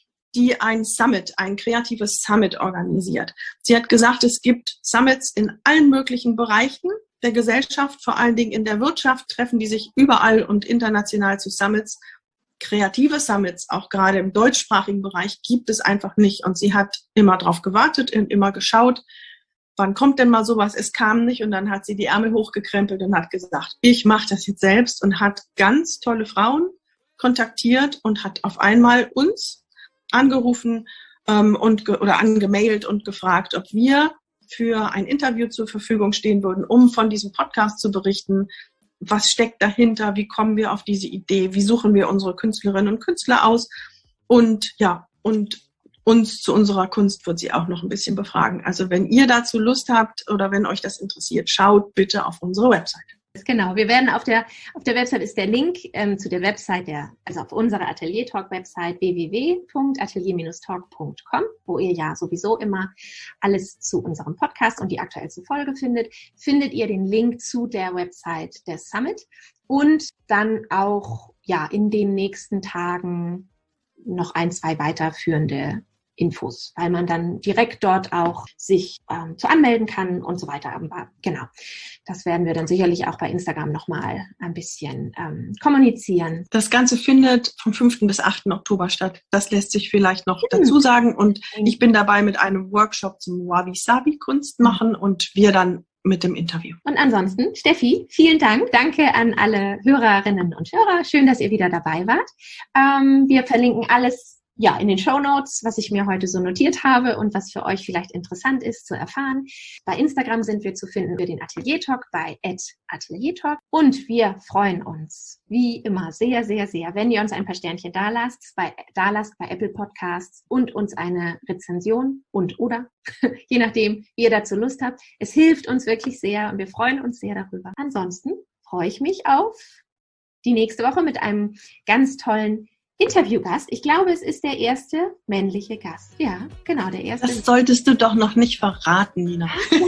die ein Summit, ein kreatives Summit organisiert. Sie hat gesagt, es gibt Summits in allen möglichen Bereichen der Gesellschaft, vor allen Dingen in der Wirtschaft treffen die sich überall und international zu Summits. Kreative Summits, auch gerade im deutschsprachigen Bereich, gibt es einfach nicht. Und sie hat immer drauf gewartet und immer geschaut, wann kommt denn mal sowas? Es kam nicht und dann hat sie die Ärmel hochgekrempelt und hat gesagt, ich mache das jetzt selbst und hat ganz tolle Frauen kontaktiert und hat auf einmal uns angerufen ähm, und ge- oder angemailt und gefragt, ob wir für ein Interview zur Verfügung stehen würden, um von diesem Podcast zu berichten. Was steckt dahinter? Wie kommen wir auf diese Idee? Wie suchen wir unsere Künstlerinnen und Künstler aus? Und ja, und uns zu unserer Kunst wird sie auch noch ein bisschen befragen. Also wenn ihr dazu Lust habt oder wenn euch das interessiert, schaut bitte auf unsere Website. Genau, wir werden auf der auf der Website ist der Link ähm, zu der Website, der, also auf unserer Atelier Talk Website w w w punkt atelier Bindestrich talk punkt com, wo ihr ja sowieso immer alles zu unserem Podcast und die aktuellste Folge findet, findet ihr den Link zu der Website der Summit und dann auch ja in den nächsten Tagen noch ein, zwei weiterführende Infos, weil man dann direkt dort auch sich ähm, zu anmelden kann und so weiter. Aber genau, das werden wir dann sicherlich auch bei Instagram nochmal ein bisschen ähm, kommunizieren. Das Ganze findet vom fünften bis achten Oktober statt. Das lässt sich vielleicht noch mhm. dazu sagen. Und ich bin dabei mit einem Workshop zum Wabi-Sabi-Kunst machen und wir dann mit dem Interview. Und ansonsten, Steffi, vielen Dank. Danke an alle Hörerinnen und Hörer. Schön, dass ihr wieder dabei wart. Ähm, wir verlinken alles ja, in den Shownotes, was ich mir heute so notiert habe und was für euch vielleicht interessant ist zu erfahren. Bei Instagram sind wir zu finden für den Atelier Talk bei at atelier talk. Und wir freuen uns, wie immer, sehr, sehr, sehr, wenn ihr uns ein paar Sternchen dalasst bei, dalasst bei Apple Podcasts und uns eine Rezension und oder, je nachdem, wie ihr dazu Lust habt. Es hilft uns wirklich sehr und wir freuen uns sehr darüber. Ansonsten freue ich mich auf die nächste Woche mit einem ganz tollen Interviewgast. Ich glaube, es ist der erste männliche Gast. Ja, genau, der erste. Das solltest du doch noch nicht verraten, Nina.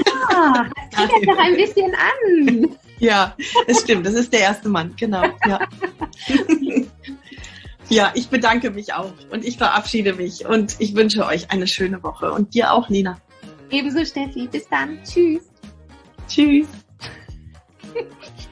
Ja, das klingt jetzt noch ein bisschen an. Ja, es stimmt. Das ist der erste Mann, genau. Ja. Ja, ich bedanke mich auch und ich verabschiede mich und ich wünsche euch eine schöne Woche und dir auch, Nina. Ebenso, Steffi. Bis dann. Tschüss. Tschüss.